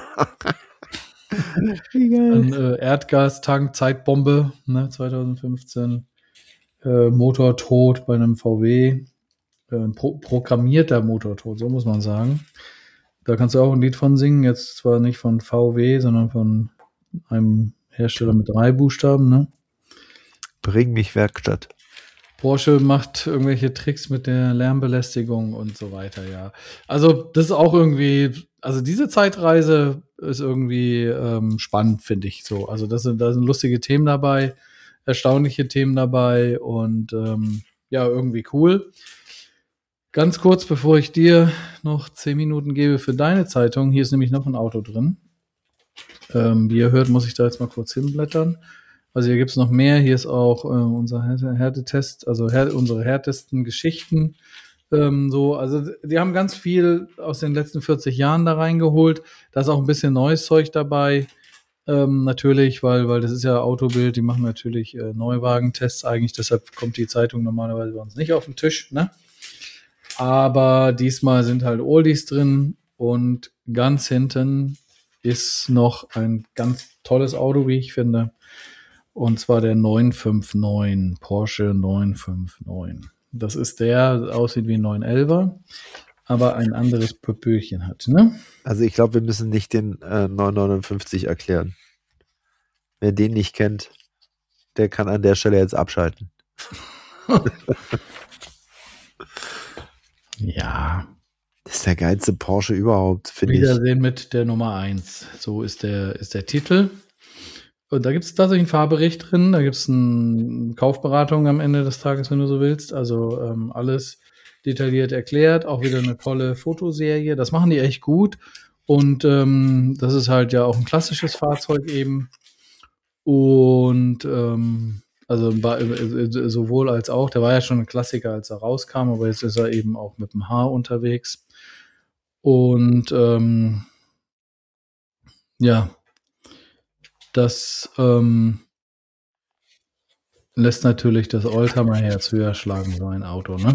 S1: Wie geil.
S2: Dann äh, Erdgastank, Zeitbombe, ne, zwanzig fünfzehn. Äh, Motortod bei einem V W. Äh, pro- programmierter Motortod, so muss man sagen. Da kannst du auch ein Lied von singen. Jetzt zwar nicht von V W, sondern von einem Hersteller mit drei Buchstaben, ne?
S1: Bring mich Werkstatt.
S2: Porsche macht irgendwelche Tricks mit der Lärmbelästigung und so weiter, ja. Also das ist auch irgendwie, also diese Zeitreise ist irgendwie ähm, spannend, finde ich so. Also das sind, da sind lustige Themen dabei, erstaunliche Themen dabei und ähm, ja, irgendwie cool. Ganz kurz, bevor ich dir noch zehn Minuten gebe für deine Zeitung, hier ist nämlich noch ein Auto drin. Ähm, wie ihr hört, muss ich da jetzt mal kurz hinblättern. Also hier gibt es noch mehr. Hier ist auch äh, unser Härte- Härtetest, also Här unsere härtesten Geschichten. Ähm, so, also die haben ganz viel aus den letzten vierzig Jahren da reingeholt. Da ist auch ein bisschen neues Zeug dabei. Ähm, natürlich, weil, weil das ist ja Autobild, die machen natürlich äh, Neuwagentests eigentlich, deshalb kommt die Zeitung normalerweise bei uns nicht auf den Tisch, ne? Aber diesmal sind halt Oldies drin und ganz hinten ist noch ein ganz tolles Auto, wie ich finde. Und zwar der neun fünf neun, Porsche neun fünf neun. Das ist der, der aussieht wie ein neun elfer, aber ein anderes Pöpöchen hat, ne?
S1: Also ich glaube, wir müssen nicht den äh, neun neunundfünfzig erklären. Wer den nicht kennt, der kann an der Stelle jetzt abschalten.
S2: Ja.
S1: Das ist der geilste Porsche überhaupt, finde ich.
S2: Wiedersehen mit der Nummer eins. So ist der, ist der Titel. Und da gibt es tatsächlich einen Fahrbericht drin, da gibt es eine Kaufberatung am Ende des Tages, wenn du so willst. Also ähm, alles detailliert erklärt, auch wieder eine tolle Fotoserie. Das machen die echt gut. Und ähm, das ist halt ja auch ein klassisches Fahrzeug eben. Und ähm, also sowohl als auch, der war ja schon ein Klassiker, als er rauskam, aber jetzt ist er eben auch mit dem H unterwegs. Und ähm, ja, das ähm, lässt natürlich das Oldtimer-Herz höher schlagen, so ein Auto, ne?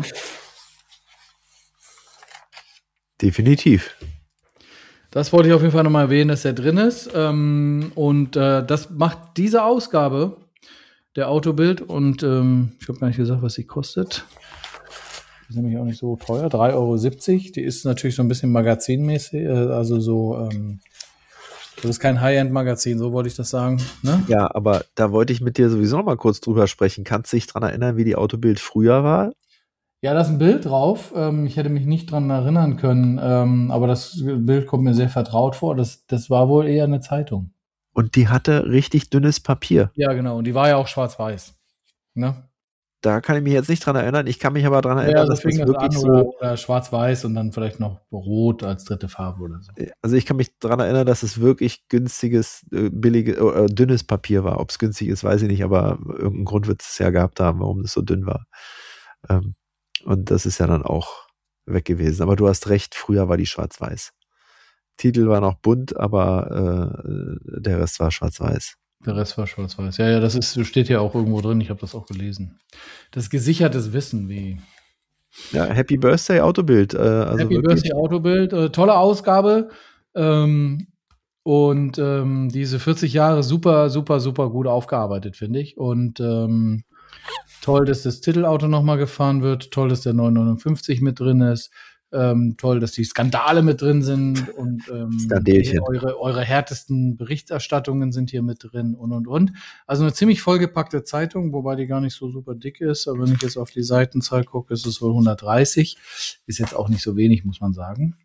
S1: Definitiv.
S2: Das wollte ich auf jeden Fall nochmal erwähnen, dass er drin ist. Ähm, und äh, das macht diese Ausgabe der Autobild. Und ähm, ich habe gar nicht gesagt, was sie kostet. Die ist nämlich auch nicht so teuer. drei Euro siebzig. Die ist natürlich so ein bisschen magazinmäßig. Äh, also so, ähm, das ist kein High-End-Magazin, so wollte ich das sagen. Ne?
S1: Ja, aber da wollte ich mit dir sowieso noch mal kurz drüber sprechen. Kannst du dich daran erinnern, wie die Autobild früher war?
S2: Ja, da ist ein Bild drauf. Ähm, ich hätte mich nicht dran erinnern können, ähm, aber das Bild kommt mir sehr vertraut vor. Das, das war wohl eher eine Zeitung.
S1: Und die hatte richtig dünnes Papier.
S2: Ja, genau. Und die war ja auch schwarz-weiß. Ne?
S1: Da kann ich mich jetzt nicht dran erinnern. Ich kann mich aber daran erinnern,
S2: Ja, so
S1: dass das
S2: fing das
S1: wirklich
S2: an,
S1: so.
S2: oder, oder schwarz-weiß und dann vielleicht noch rot als dritte Farbe oder so.
S1: Also ich kann mich daran erinnern, dass es wirklich günstiges, äh, billiges, äh, dünnes Papier war. Ob es günstig ist, weiß ich nicht, aber irgendeinen Grund wird es ja gehabt haben, warum das so dünn war. Ähm, und das ist ja dann auch weg gewesen. Aber du hast recht, früher war die schwarz-weiß. Titel war noch bunt, aber äh, der Rest war schwarz-weiß.
S2: Der Rest war schwarz-weiß. Ja, ja, das ist, steht ja auch irgendwo drin. Ich habe das auch gelesen. Das ist gesichertes Wissen, wie.
S1: Ja, Happy Birthday Autobild. Äh, also
S2: Happy
S1: wirklich.
S2: Birthday Autobild. Äh, tolle Ausgabe. Ähm, und ähm, diese vierzig Jahre super, super, super gut aufgearbeitet, finde ich. Und ähm, toll, dass das Titelauto nochmal gefahren wird. Toll, dass der neun neunundfünfzig mit drin ist. Ähm, toll, dass die Skandale mit drin sind und ähm,
S1: Skandelchen.
S2: eure, eure härtesten Berichterstattungen sind hier mit drin und und und. Also eine ziemlich vollgepackte Zeitung, wobei die gar nicht so super dick ist. Aber wenn ich jetzt auf die Seitenzahl gucke, ist es wohl hundertdreißig. Ist jetzt auch nicht so wenig, muss man sagen.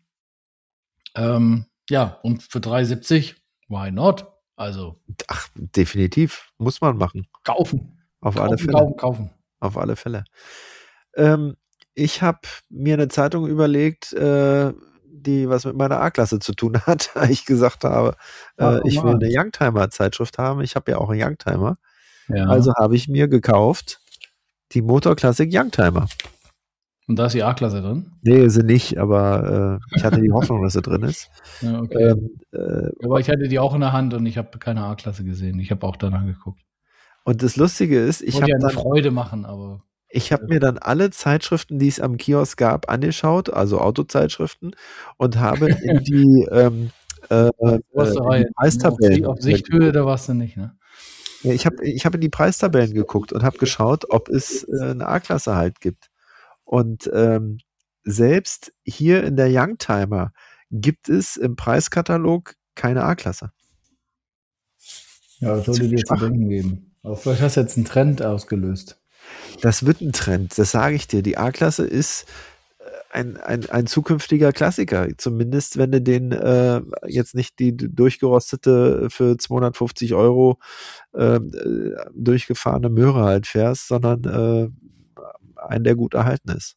S2: Ähm, ja, und für drei siebzig, why not? Also.
S1: Ach, definitiv. Muss man machen.
S2: Kaufen.
S1: Auf
S2: kaufen,
S1: alle Fälle.
S2: Kaufen, kaufen.
S1: Auf alle Fälle. Ähm, ich habe mir eine Zeitung überlegt, äh, die was mit meiner A-Klasse zu tun hat, da ich gesagt habe, äh,
S2: Ach,
S1: ich will
S2: Mann.
S1: eine Youngtimer-Zeitschrift haben. Ich habe ja auch einen Youngtimer.
S2: Ja.
S1: Also habe ich mir gekauft die Motorklassik Youngtimer.
S2: Und da ist die A-Klasse drin?
S1: Nee, sie nicht, aber äh, ich hatte die Hoffnung, dass sie drin ist.
S2: Ja, okay.
S1: Ähm, äh,
S2: Aber ich hatte die auch in der Hand und ich habe keine A-Klasse gesehen. Ich habe auch danach geguckt.
S1: und das Lustige ist, ich
S2: wollte
S1: habe
S2: ja eine
S1: dann
S2: Freude machen, aber.
S1: Ich habe mir dann alle Zeitschriften, die es am Kiosk gab, angeschaut, also Autozeitschriften, und habe in die, ähm, äh, äh, in die
S2: Auf,
S1: Preistabellen
S2: auf Sichthöhe, da warst du nicht, ne?
S1: Ja, ich habe ich hab in die Preistabellen geguckt und habe geschaut, ob es äh, eine A-Klasse halt gibt. Und ähm, selbst hier in der Youngtimer gibt es im Preiskatalog keine A-Klasse.
S2: Ja, das sollte dir zu denken geben. Aber vielleicht hast du jetzt einen Trend ausgelöst.
S1: Das wird ein Trend, das sage ich dir. Die A-Klasse ist ein, ein, ein zukünftiger Klassiker. Zumindest, wenn du den äh, jetzt nicht die durchgerostete für zweihundertfünfzig Euro äh, durchgefahrene Möhre halt fährst, sondern äh, einen, der gut erhalten ist.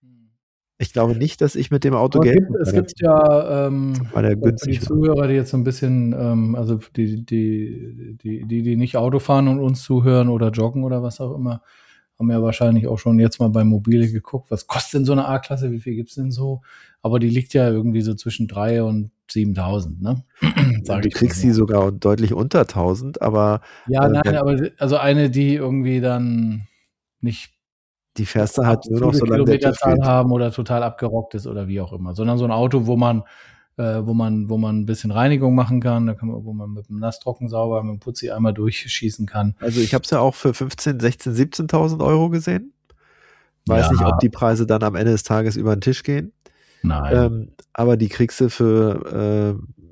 S1: Ich glaube nicht, dass ich mit dem Auto
S2: Aber es
S1: Geld
S2: gibt, es gibt ja ähm,
S1: weil er
S2: für die
S1: günstig war.
S2: Zuhörer, die jetzt so ein bisschen, ähm, also die, die, die, die, die nicht Auto fahren und uns zuhören oder joggen oder was auch immer, haben ja wahrscheinlich auch schon jetzt mal bei Mobile geguckt, was kostet denn so eine A-Klasse, wie viel gibt's denn so? Aber die liegt ja irgendwie so zwischen drei und siebentausend, ne? Sag
S1: Du
S2: ich
S1: kriegst
S2: mal
S1: die
S2: so.
S1: sogar deutlich unter tausend, aber
S2: Ja,
S1: äh,
S2: nein,
S1: wenn-
S2: aber also eine, die irgendwie dann nicht
S1: die fährst du halt nur noch,
S2: absolute
S1: solange der TÜV
S2: Kilometerzahl
S1: geht.
S2: haben oder total abgerockt ist oder wie auch immer, sondern so ein Auto, wo man, äh, wo man, wo man ein bisschen Reinigung machen kann, da kann man, wo man mit dem Nasstrockensauger, mit dem Putzi einmal durchschießen kann.
S1: Also ich habe es ja auch für fünfzehn, sechzehn, siebzehntausend Euro gesehen. Weiß
S2: Ja,
S1: nicht, ob die Preise dann am Ende des Tages über den Tisch gehen.
S2: nein.
S1: Ähm, aber die kriegst du für äh,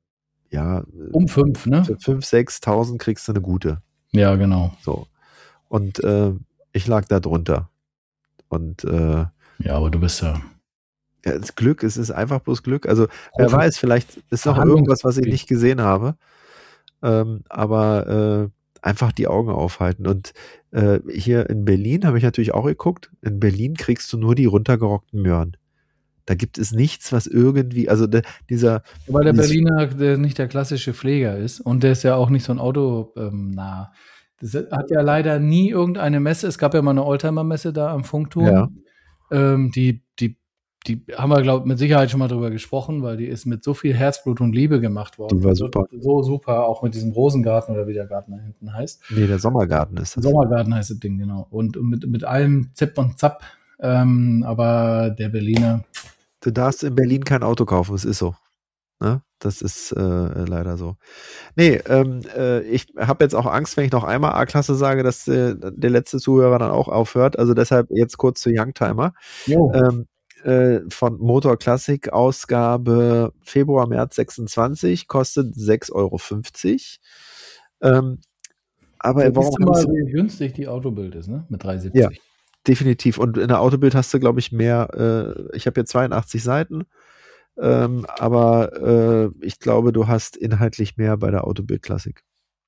S1: ja,
S2: Um fünf, ne?
S1: für fünftausend, sechstausend kriegst du eine gute.
S2: Ja, genau.
S1: So. Und äh, ich lag da drunter. Und äh,
S2: Ja, aber du bist ja.
S1: ja, das Glück, es ist einfach bloß Glück. Also wer
S2: Profi-
S1: weiß, vielleicht ist noch irgendwas, was ich nicht gesehen habe. Ähm, aber äh, einfach die Augen aufhalten. Und äh, hier in Berlin habe ich natürlich auch geguckt. In Berlin kriegst du nur die runtergerockten Möhren. Da gibt es nichts, was irgendwie, also de, dieser.
S2: Weil der
S1: dieses-
S2: Berliner der nicht der klassische Pfleger ist und der ist ja auch nicht so ein Auto ähm, nah. Das hat ja leider nie irgendeine Messe. Es gab ja mal eine Oldtimer-Messe da am Funkturm.
S1: Ja.
S2: Ähm, die, die, die haben wir, glaube ich, mit Sicherheit schon mal drüber gesprochen, weil die ist mit so viel Herzblut und Liebe gemacht worden.
S1: Die war super.
S2: So, so super, auch mit diesem Rosengarten oder wie der Garten da hinten heißt.
S1: Nee, der Sommergarten ist das.
S2: Sommergarten heißt das Ding, genau. Und mit, mit allem Zip und Zap. Ähm, aber der Berliner.
S1: Du darfst in Berlin kein Auto kaufen, es ist so. Ne? Das ist äh, leider so. Nee, ähm, äh, ich habe jetzt auch Angst, wenn ich noch einmal A-Klasse sage, dass äh, der letzte Zuhörer dann auch aufhört. Also deshalb jetzt kurz zu Youngtimer.
S2: Jo.
S1: Ähm, äh, von Motor Classic Ausgabe Februar, März sechsundzwanzig, kostet sechs Euro fünfzig. Ähm, aber
S2: Da
S1: warum
S2: siehst du mal,
S1: habe ich-
S2: wie günstig die Autobild ist, ne? Mit drei
S1: Ja,
S2: siebzig.
S1: definitiv. Und in der Autobild hast du, glaube ich, mehr. Äh, ich habe hier zweiundachtzig Seiten. Ähm, aber äh, ich glaube, du hast inhaltlich mehr bei der Autobild Classic.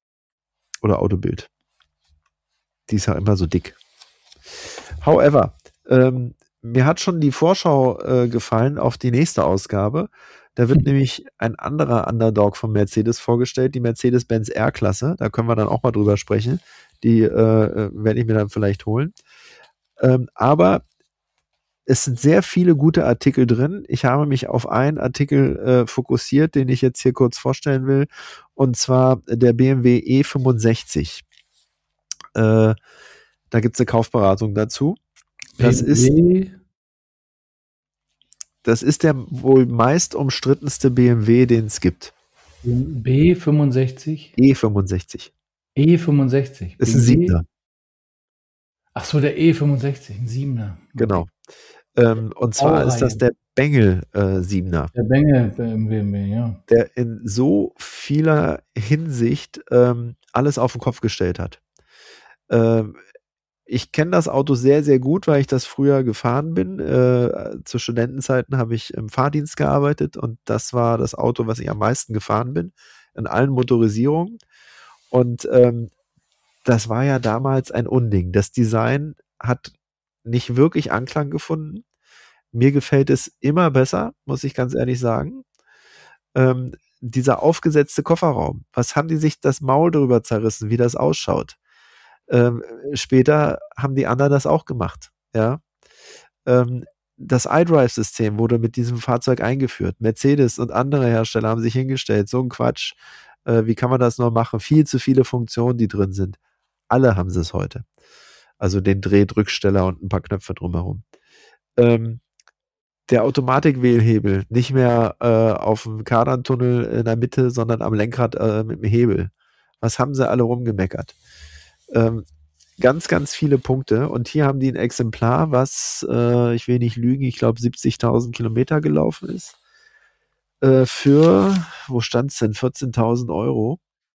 S1: Oder Autobild. Die ist ja immer so dick. However, ähm, mir hat schon die Vorschau äh, gefallen auf die nächste Ausgabe. Da wird nämlich ein anderer Underdog von Mercedes vorgestellt, die Mercedes-Benz R-Klasse. Da können wir dann auch mal drüber sprechen. Die äh, äh, werde ich mir dann vielleicht holen. Ähm, aber es sind sehr viele gute Artikel drin. Ich habe mich auf einen Artikel äh, fokussiert, den ich jetzt hier kurz vorstellen will, und zwar der B M W E fünfundsechzig. Äh, da gibt es eine Kaufberatung dazu. Das ist,
S2: B M W,
S1: das ist der wohl meist umstrittenste B M W, den es gibt.
S2: B fünfundsechzig,
S1: E fünfundsechzig.
S2: E fünfundsechzig.
S1: Ist ein Siebener.
S2: Ach so, der E fünfundsechzig, ein Siebener.
S1: Genau. Ähm, und zwar ist das der Bengel äh, Siebener.
S2: Der Bengel im B M W, ja.
S1: Der in so vieler Hinsicht ähm, alles auf den Kopf gestellt hat. Ähm, ich kenne das Auto sehr, sehr gut, weil ich das früher gefahren bin. Äh, zu Studentenzeiten habe ich im Fahrdienst gearbeitet und das war das Auto, was ich am meisten gefahren bin, in allen Motorisierungen. Und ähm, das war ja damals ein Unding. Das Design hat nicht wirklich Anklang gefunden. Mir gefällt es immer besser, muss ich ganz ehrlich sagen. Ähm, dieser aufgesetzte Kofferraum, was haben die sich das Maul drüber zerrissen, wie das ausschaut? Ähm, später haben die anderen das auch gemacht. Ja? Ähm, das iDrive-System wurde mit diesem Fahrzeug eingeführt. Mercedes und andere Hersteller haben sich hingestellt. So ein Quatsch. Äh, wie kann man das nur machen? Viel zu viele Funktionen, die drin sind. Alle haben sie es heute. Also den Drehdrücksteller und ein paar Knöpfe drumherum. Ähm, der Automatikwählhebel, nicht mehr äh, auf dem Kardantunnel in der Mitte, sondern am Lenkrad äh, mit dem Hebel. Was haben sie alle rumgemeckert? Ähm, ganz, ganz viele Punkte. Und hier haben die ein Exemplar, was, äh, ich will nicht lügen, ich glaube siebzigtausend Kilometer gelaufen ist. Äh, für, wo stand es denn, vierzehntausend Euro.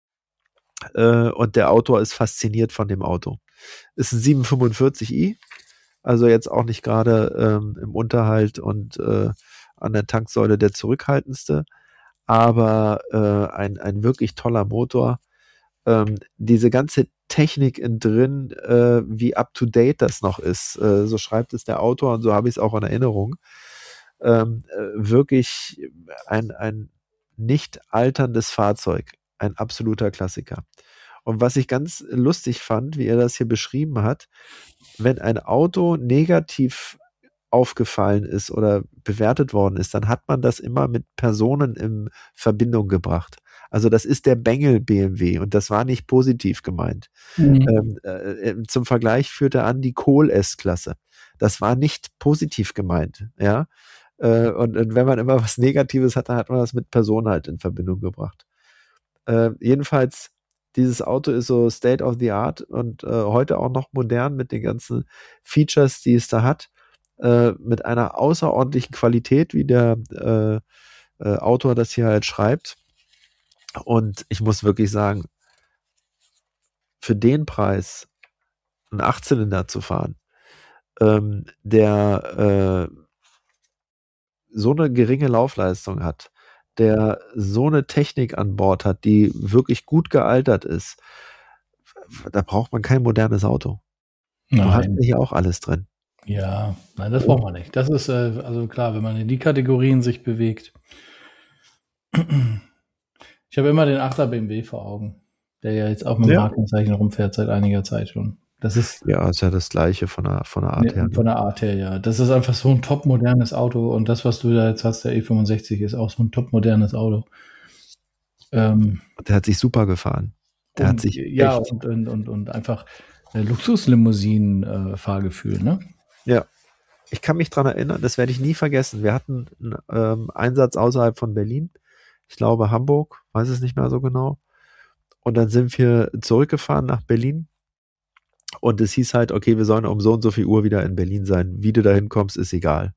S1: Äh, und der Autor ist fasziniert von dem Auto. Ist ein siebenhundertfünfundvierzig i, also jetzt auch nicht gerade ähm, im Unterhalt und äh, an der Tanksäule der zurückhaltendste, aber äh, ein, ein wirklich toller Motor. Ähm, diese ganze Technik in drin, äh, wie up-to-date das noch ist, äh, so schreibt es der Autor und so habe ich es auch in Erinnerung. Ähm, äh, wirklich ein, ein nicht alterndes Fahrzeug, ein absoluter Klassiker. Und was ich ganz lustig fand, wie er das hier beschrieben hat, wenn ein Auto negativ aufgefallen ist oder bewertet worden ist, dann hat man das immer mit Personen in Verbindung gebracht. Also das ist der Bengel B M W und das war nicht positiv gemeint.
S2: Mhm.
S1: Ähm, äh, zum Vergleich führte er an die Kohl S-Klasse. Das war nicht positiv gemeint, ja. Äh, und, und wenn man immer was Negatives hat, dann hat man das mit Personen halt in Verbindung gebracht. Äh, jedenfalls, dieses Auto ist so State of the Art und äh, heute auch noch modern mit den ganzen Features, die es da hat, äh, mit einer außerordentlichen Qualität, wie der äh, äh, Autor das hier halt schreibt. Und ich muss wirklich sagen, für den Preis einen Achtzylinder zu fahren, ähm, der äh, so eine geringe Laufleistung hat, der so eine Technik an Bord hat, die wirklich gut gealtert ist, da braucht man kein modernes Auto. Du hast
S2: Nein.
S1: ja hier auch alles drin.
S2: Ja, nein, das braucht man nicht. Das ist, äh, also klar, wenn man in die Kategorien sich bewegt. Ich habe immer den achter B M W vor Augen, der ja jetzt auch mit dem
S1: Ja.
S2: Markenzeichen rumfährt seit einiger Zeit schon. Das ist
S1: Ja, ist ja das Gleiche von der, von der Art her.
S2: ne, von
S1: Ne?
S2: der Art her, ja. Das ist einfach so ein top modernes Auto und das, was du da jetzt hast, der E fünfundsechzig, ist auch so ein top modernes Auto. Ähm,
S1: Der hat sich super gefahren. Der hat
S2: und
S1: sich
S2: ja,
S1: echt,
S2: und, und, und, und einfach äh, Luxuslimousinen-Fahrgefühl, ne?
S1: ja. Ich kann mich dran erinnern, das werde ich nie vergessen. Wir hatten einen ähm, Einsatz außerhalb von Berlin. Ich glaube Hamburg, weiß es nicht mehr so genau. Und dann sind wir zurückgefahren nach Berlin. Und es hieß halt, okay, wir sollen um so und so viel Uhr wieder in Berlin sein. Wie du da hinkommst, ist egal.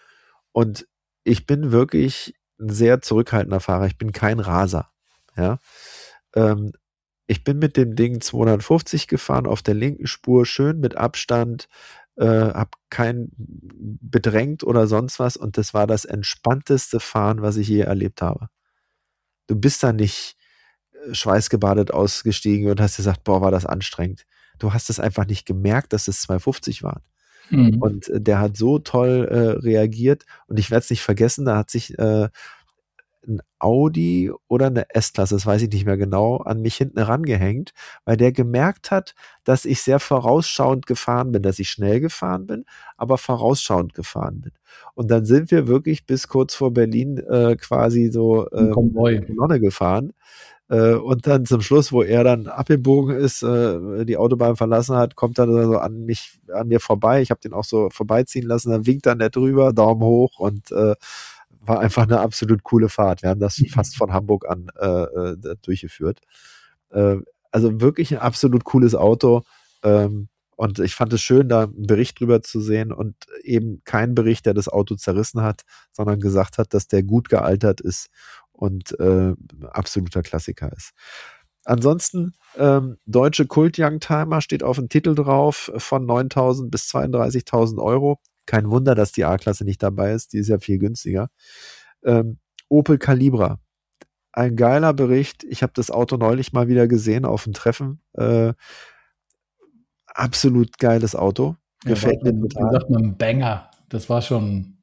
S1: Und ich bin wirklich ein sehr zurückhaltender Fahrer. Ich bin kein Raser. Ja. Ähm, ich bin mit dem Ding zweihundertfünfzig gefahren, auf der linken Spur, schön mit Abstand, äh, hab kein bedrängt oder sonst was und das war das entspannteste Fahren, was ich je erlebt habe. Du bist da nicht äh, schweißgebadet ausgestiegen und hast gesagt, boah, war das anstrengend. Du hast es einfach nicht gemerkt, dass es zweihundertfünfzig waren.
S2: Mhm.
S1: Und äh, der hat so toll äh, reagiert und ich werde es nicht vergessen, da hat sich äh, ein Audi oder eine S-Klasse, das weiß ich nicht mehr genau, an mich hinten rangehängt, weil der gemerkt hat, dass ich sehr vorausschauend gefahren bin, dass ich schnell gefahren bin, aber vorausschauend gefahren bin. Und dann sind wir wirklich bis kurz vor Berlin äh, quasi so
S2: Ein
S1: ähm,
S2: Konvoi.
S1: Kolonne gefahren. Äh, und dann zum Schluss, wo er dann abgebogen ist, äh, die Autobahn verlassen hat, kommt er so an mich, an mir vorbei. Ich habe den auch so vorbeiziehen lassen, dann winkt er nett drüber, Daumen hoch und äh, war einfach eine absolut coole Fahrt. Wir haben das fast von Hamburg an äh, äh, durchgeführt. Äh, also wirklich ein absolut cooles Auto. Ähm, und ich fand es schön, da einen Bericht drüber zu sehen und eben kein Bericht, der das Auto zerrissen hat, sondern gesagt hat, dass der gut gealtert ist und äh, absoluter Klassiker ist. Ansonsten, ähm, deutsche Kult-Youngtimer steht auf dem Titel drauf von neuntausend bis zweiunddreißigtausend Euro. Kein Wunder, dass die A-Klasse nicht dabei ist, die ist ja viel günstiger. Ähm, Opel Calibra. Ein geiler Bericht. Ich habe das Auto neulich mal wieder gesehen auf dem Treffen. Äh, absolut geiles Auto.
S2: Ja,
S1: Gefällt
S2: war
S1: mir
S2: schon, wie
S1: total.
S2: sagt man, Banger. Das war schon.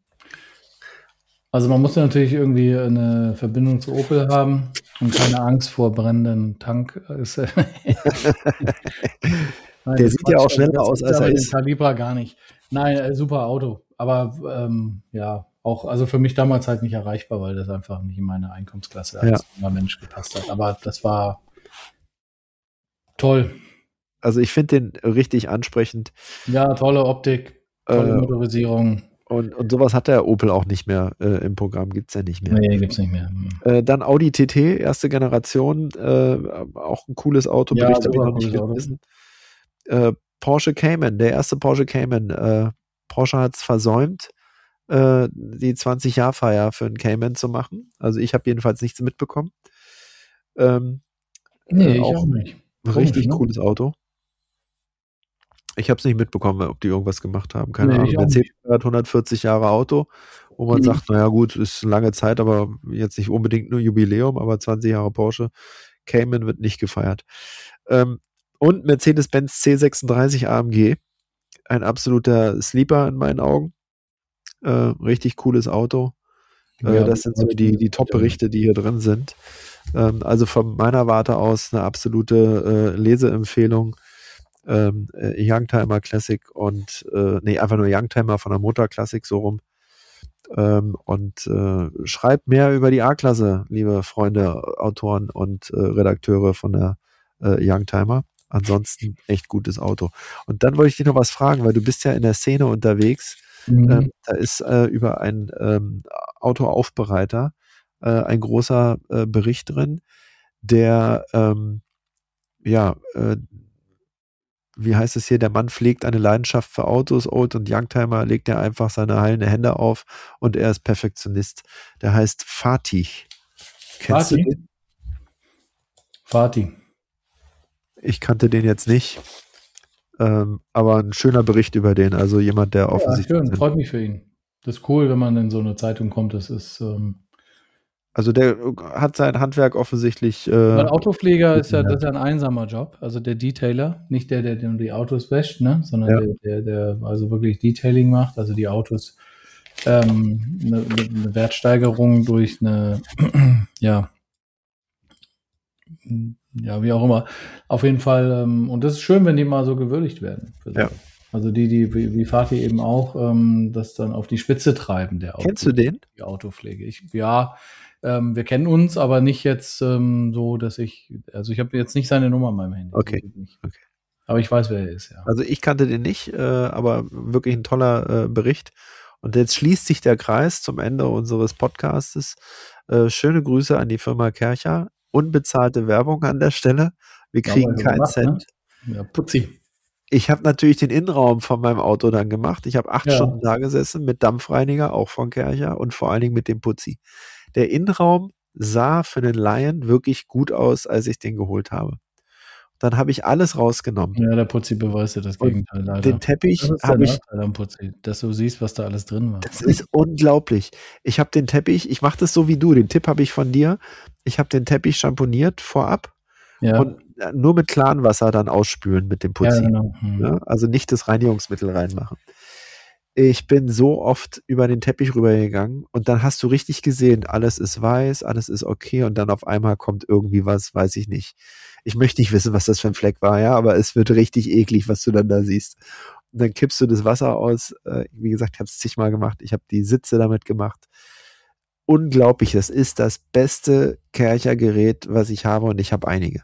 S2: Also man muss ja natürlich irgendwie eine Verbindung zu Opel haben und keine Angst vor brennenden Tank. Ist, Nein,
S1: Der
S2: das
S1: sieht ja auch
S2: Quatsch. Also
S1: schneller
S2: das
S1: aus,
S2: ist
S1: als
S2: ja
S1: er
S2: bei dem
S1: ist.
S2: Calibra gar nicht. Nein, äh, super Auto. Aber ähm, ja, auch also für mich damals halt nicht erreichbar, weil das einfach nicht in meine Einkommensklasse als junger Mensch gepasst hat. Aber das war toll.
S1: Also ich finde den richtig ansprechend.
S2: Ja, tolle Optik, tolle
S1: Äh,
S2: Motorisierung.
S1: Und, und sowas hat der Opel auch nicht mehr äh, im Programm, gibt es ja nicht mehr.
S2: Nee, gibt's nicht mehr. Hm.
S1: Äh, dann Audi T T, erste Generation, äh, auch ein cooles Auto,
S2: Ja,
S1: Bericht habe ich
S2: super
S1: noch nicht
S2: cooles Auto.
S1: gelesen. Äh, Porsche Cayman, der erste Porsche Cayman. Äh, Porsche hat es versäumt, äh, die zwanzig-Jahr-Feier für einen Cayman zu machen. Also ich habe jedenfalls nichts mitbekommen. Ähm,
S2: Nee,
S1: äh,
S2: ich
S1: auch
S2: auch nicht.
S1: ein
S2: Komisch,
S1: richtig
S2: ne?
S1: cooles Auto. Ich habe es nicht mitbekommen, ob die irgendwas gemacht haben. Keine
S2: Nee,
S1: Ahnung.
S2: ich auch
S1: Mercedes
S2: nicht.
S1: hat hundertvierzig Jahre Auto, wo man
S2: Mhm.
S1: sagt, naja gut, ist eine lange Zeit, aber jetzt nicht unbedingt nur Jubiläum, aber zwanzig Jahre Porsche. Cayman wird nicht gefeiert. Ähm, und Mercedes-Benz C sechsunddreißig A M G. Ein absoluter Sleeper in meinen Augen. Äh, richtig cooles Auto. Äh,
S2: Ja,
S1: das sind so die, die Top-Berichte, die hier drin sind. Ähm, also von meiner Warte aus eine absolute äh, Leseempfehlung. Ähm, äh, Youngtimer Classic und äh, nee, einfach nur Youngtimer von der Motor Classic so rum. Ähm, und äh, schreibt mehr über die A-Klasse, liebe Freunde, Autoren und äh, Redakteure von der äh, Youngtimer. Ansonsten echt gutes Auto. Und dann wollte ich dich noch was fragen, weil du bist ja in der Szene unterwegs.
S2: Mhm.
S1: Ähm, da ist äh, über einen ähm, Autoaufbereiter äh, ein großer äh, Bericht drin, der ähm, ja, äh, wie heißt es hier, der Mann pflegt eine Leidenschaft für Autos, Old und Youngtimer, legt er einfach seine heilende Hände auf und er ist Perfektionist. Der heißt Fatih. Kennst
S2: Fatih?
S1: du den?
S2: Fatih.
S1: Ich kannte den jetzt nicht, ähm, aber ein schöner Bericht über den, also jemand, der
S2: Ja,
S1: offensichtlich...
S2: schön, freut mich für ihn. Das ist cool, wenn man in so eine Zeitung kommt, das ist, ähm
S1: Also der hat sein Handwerk offensichtlich... Äh,
S2: Weil Autopfleger ist ja, das ist ja ein einsamer Job, also der Detailer, nicht der, der die Autos wäscht, ne, sondern
S1: Ja.
S2: der, der, der also wirklich Detailing macht, also die Autos ähm, eine, eine Wertsteigerung durch eine, ja, ja, wie auch immer. Auf jeden Fall, ähm, und das ist schön, wenn die mal so gewürdigt werden. Für
S1: Ja.
S2: Also die, die, wie, wie Fatih eben auch, ähm, das dann auf die Spitze treiben, der Auto.
S1: Kennst du den?
S2: Die Autopflege. Ich, ja, ähm, wir kennen uns, aber nicht jetzt ähm, so, dass ich, also ich habe jetzt nicht seine Nummer in meinem Handy.
S1: Okay.
S2: So nicht.
S1: Okay.
S2: Aber ich weiß, wer er ist, ja.
S1: Also ich kannte den nicht, äh, aber wirklich ein toller äh, Bericht. Und jetzt schließt sich der Kreis zum Ende unseres Podcastes. Äh, schöne Grüße an die Firma Kercher. Unbezahlte Werbung an der Stelle. Wir kriegen
S2: Aber
S1: keinen
S2: gemacht,
S1: Cent.
S2: Ne? Ja, putzi.
S1: Ich habe natürlich den Innenraum von meinem Auto dann gemacht. Ich habe acht
S2: Ja.
S1: Stunden da gesessen mit Dampfreiniger, auch von Kercher und vor allen Dingen mit dem Putzi. Der Innenraum sah für den Laien wirklich gut aus, als ich den geholt habe. Dann habe ich alles rausgenommen.
S2: Ja, der Putzi beweist ja das
S1: Und
S2: Gegenteil leider.
S1: den Teppich
S2: Das ist der
S1: habe ich...
S2: Nachteil am Putzi, dass du siehst, was da alles drin war.
S1: Das ist unglaublich. Ich habe den Teppich, ich mache das so wie du, den Tipp habe ich von dir. Ich habe den Teppich schamponiert vorab
S2: Ja.
S1: und äh, nur mit klarem Wasser dann ausspülen mit dem Putzi.
S2: Ja, genau. Hm.
S1: Ja, also nicht das Reinigungsmittel reinmachen. Ich bin so oft über den Teppich rübergegangen und dann hast du richtig gesehen, alles ist weiß, alles ist okay und dann auf einmal kommt irgendwie was, weiß ich nicht. Ich möchte nicht wissen, was das für ein Fleck war, ja, aber es wird richtig eklig, was du dann da siehst. Und dann kippst du das Wasser aus. Äh, wie gesagt, ich habe es zigmal gemacht. Ich habe die Sitze damit gemacht. Unglaublich, das ist das beste Kercher-Gerät, was ich habe und ich habe einige.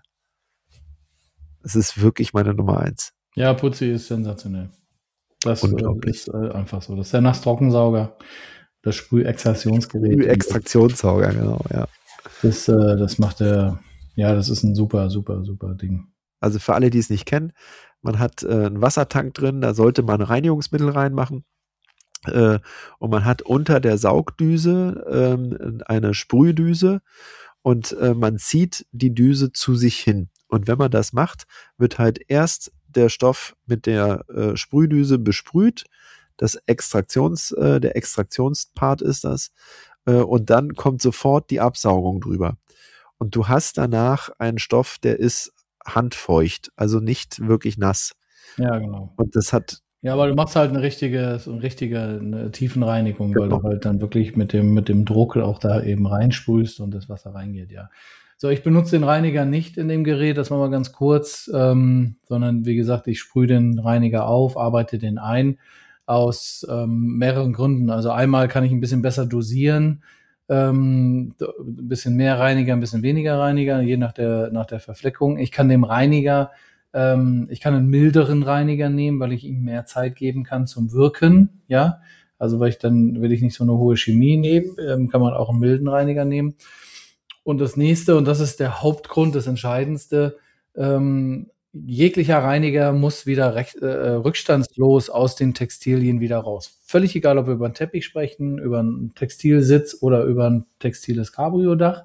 S1: Es ist wirklich meine Nummer eins.
S2: Ja, Putzi ist sensationell. Das äh,
S1: Unglaublich.
S2: ist äh, einfach so. Das ist der Nass-Trockensauger, das Sprühextraktionsgerät.
S1: Extraktionssauger, genau, ja.
S2: Das, äh, das macht der, ja, das ist ein super, super, super Ding.
S1: Also für alle, die es nicht kennen, man hat äh, einen Wassertank drin, da sollte man Reinigungsmittel reinmachen. Äh, und man hat unter der Saugdüse ähm, eine Sprühdüse und äh, man zieht die Düse zu sich hin. Und wenn man das macht, wird halt erst der Stoff mit der äh, Sprühdüse besprüht. Das Extraktions, äh, der Extraktionspart ist das. Äh, und dann kommt sofort die Absaugung drüber. Und du hast danach einen Stoff, der ist handfeucht, also nicht wirklich nass.
S2: Ja, genau.
S1: Und das hat...
S2: Ja, aber du machst halt eine richtige, so eine richtige eine Tiefenreinigung,
S1: Genau.
S2: weil du halt dann wirklich mit dem, mit dem Druck auch da eben reinsprühst und das Wasser reingeht, ja. So, ich benutze den Reiniger nicht in dem Gerät, das machen wir ganz kurz, ähm, sondern wie gesagt, ich sprühe den Reiniger auf, arbeite den ein aus ähm, mehreren Gründen. Also einmal kann ich ein bisschen besser dosieren, ähm, ein bisschen mehr Reiniger, ein bisschen weniger Reiniger, je nach der, nach der Verfleckung. Ich kann dem Reiniger Ähm, ich kann einen milderen Reiniger nehmen, weil ich ihm mehr Zeit geben kann zum Wirken, ja. Also weil ich dann will ich nicht so eine hohe Chemie nehmen, ähm, kann man auch einen milden Reiniger nehmen. Und das nächste, und das ist der Hauptgrund, das Entscheidendste, ähm, jeglicher Reiniger muss wieder recht, äh, rückstandslos aus den Textilien wieder raus. Völlig egal, ob wir über einen Teppich sprechen, über einen Textilsitz oder über ein textiles Cabrio-Dach.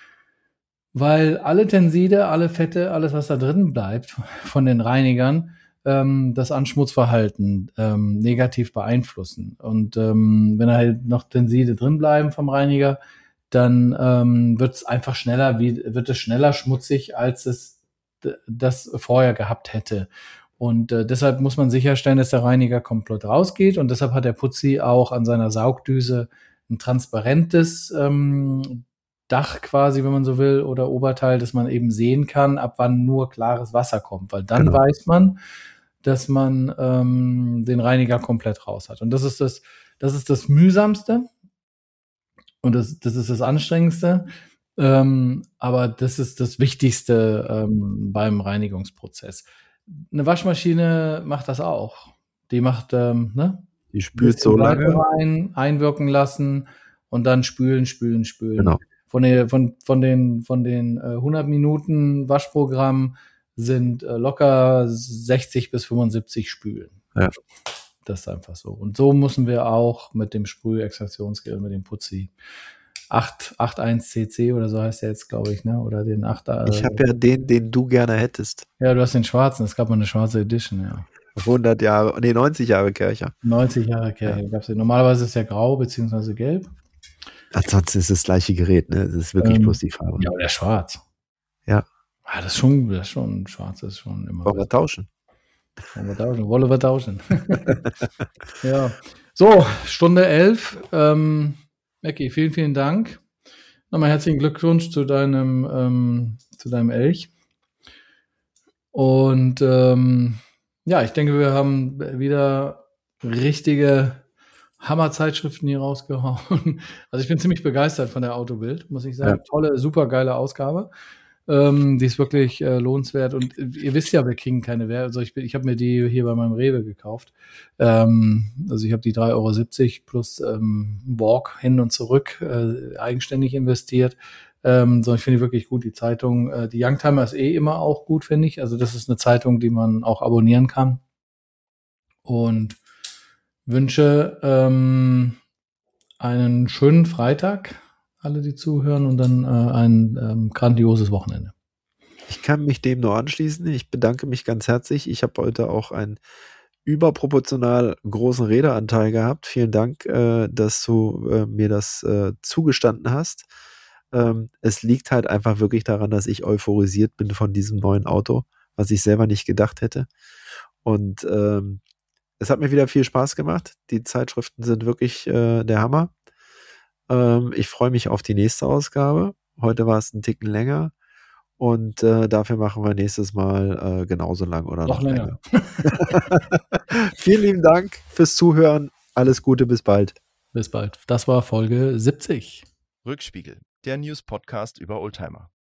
S2: Weil alle Tenside, alle Fette, alles, was da drin bleibt von den Reinigern, ähm, das Anschmutzverhalten ähm, negativ beeinflussen. Und ähm, wenn halt noch Tenside drin bleiben vom Reiniger, dann ähm, wird es einfach schneller, wie, wird es schneller schmutzig, als es d- das vorher gehabt hätte. Und äh, deshalb muss man sicherstellen, dass der Reiniger komplett rausgeht. Und deshalb hat der Putzi auch an seiner Saugdüse ein transparentes ähm, Dach quasi, wenn man so will, oder Oberteil, dass man eben sehen kann, ab wann nur klares Wasser kommt. Weil dann
S1: Genau.
S2: weiß man, dass man ähm, den Reiniger komplett raus hat. Und das ist das, das ist das Mühsamste. Und das, das ist das Anstrengendste. Ähm, aber das ist das Wichtigste ähm, beim Reinigungsprozess. Eine Waschmaschine macht das auch. Die macht, ähm, ne?
S1: Die
S2: Ein
S1: spült
S2: bisschen
S1: so
S2: Seife
S1: lange.
S2: rein, einwirken lassen und dann spülen, spülen, spülen.
S1: Genau.
S2: Von den, von, von den, von den äh, hundert Minuten Waschprogramm sind äh, locker sechzig bis fünfundsiebzig Spülen.
S1: Ja.
S2: Das ist einfach so. Und so müssen wir auch mit dem Sprühextraktionsgerät, mit dem Putzi acht Punkt eins C C oder so heißt der jetzt, glaube ich, ne? Oder den acht. Äh,
S1: Ich habe ja den, den du gerne hättest.
S2: Ja, du hast den schwarzen. Es gab mal eine schwarze Edition, ja.
S1: hundert Jahre, nee, neunzig Jahre Kircher.
S2: neunzig Jahre Kirche. Ja. Normalerweise ist der grau beziehungsweise gelb.
S1: Ansonsten ist es das gleiche Gerät, ne? Es ist wirklich
S2: ähm,
S1: bloß die Farbe.
S2: Ja, oder schwarz.
S1: Ja.
S2: Ah, das ist schon, das ist schon schwarz, ist schon immer.
S1: Wollen wir tauschen?
S2: Wollen wir tauschen? Wollen wir tauschen? Ja. So, Stunde elf. Ähm, Mackie, vielen, vielen Dank. Nochmal herzlichen Glückwunsch zu deinem, ähm, zu deinem Elch. Und ähm, ja, ich denke, wir haben wieder richtige Hammer-Zeitschriften hier rausgehauen. Also ich bin ziemlich begeistert von der Autobild, muss ich sagen.
S1: Ja.
S2: Tolle, super geile Ausgabe. Ähm, die ist wirklich äh, lohnenswert. Und äh, ihr wisst ja, wir kriegen keine Werbung. Also ich, bin- ich habe mir die hier bei meinem Rewe gekauft. Ähm, also ich habe die drei Euro siebzig plus ähm, Walk hin und zurück äh, eigenständig investiert. Ähm, so, ich finde die wirklich gut. Die Zeitung, äh, die Youngtimer ist eh immer auch gut, finde ich. Also das ist eine Zeitung, die man auch abonnieren kann. Und wünsche ähm, einen schönen Freitag, alle, die zuhören, und dann äh, ein ähm, grandioses Wochenende.
S1: Ich kann mich dem nur anschließen. Ich bedanke mich ganz herzlich. Ich habe heute auch einen überproportional großen Redeanteil gehabt. Vielen Dank, äh, dass du äh, mir das äh, zugestanden hast. Ähm, es liegt halt einfach wirklich daran, dass ich euphorisiert bin von diesem neuen Auto, was ich selber nicht gedacht hätte. Und ähm, es hat mir wieder viel Spaß gemacht. Die Zeitschriften sind wirklich äh, der Hammer. Ähm, ich freue mich auf die nächste Ausgabe. Heute war es ein Ticken länger. Und äh, dafür machen wir nächstes Mal äh, genauso lang oder noch,
S2: Noch länger.
S1: länger. Vielen lieben Dank fürs Zuhören. Alles Gute, bis bald.
S2: Bis bald. Das war Folge siebzig.
S3: Rückspiegel, der News-Podcast über Oldtimer.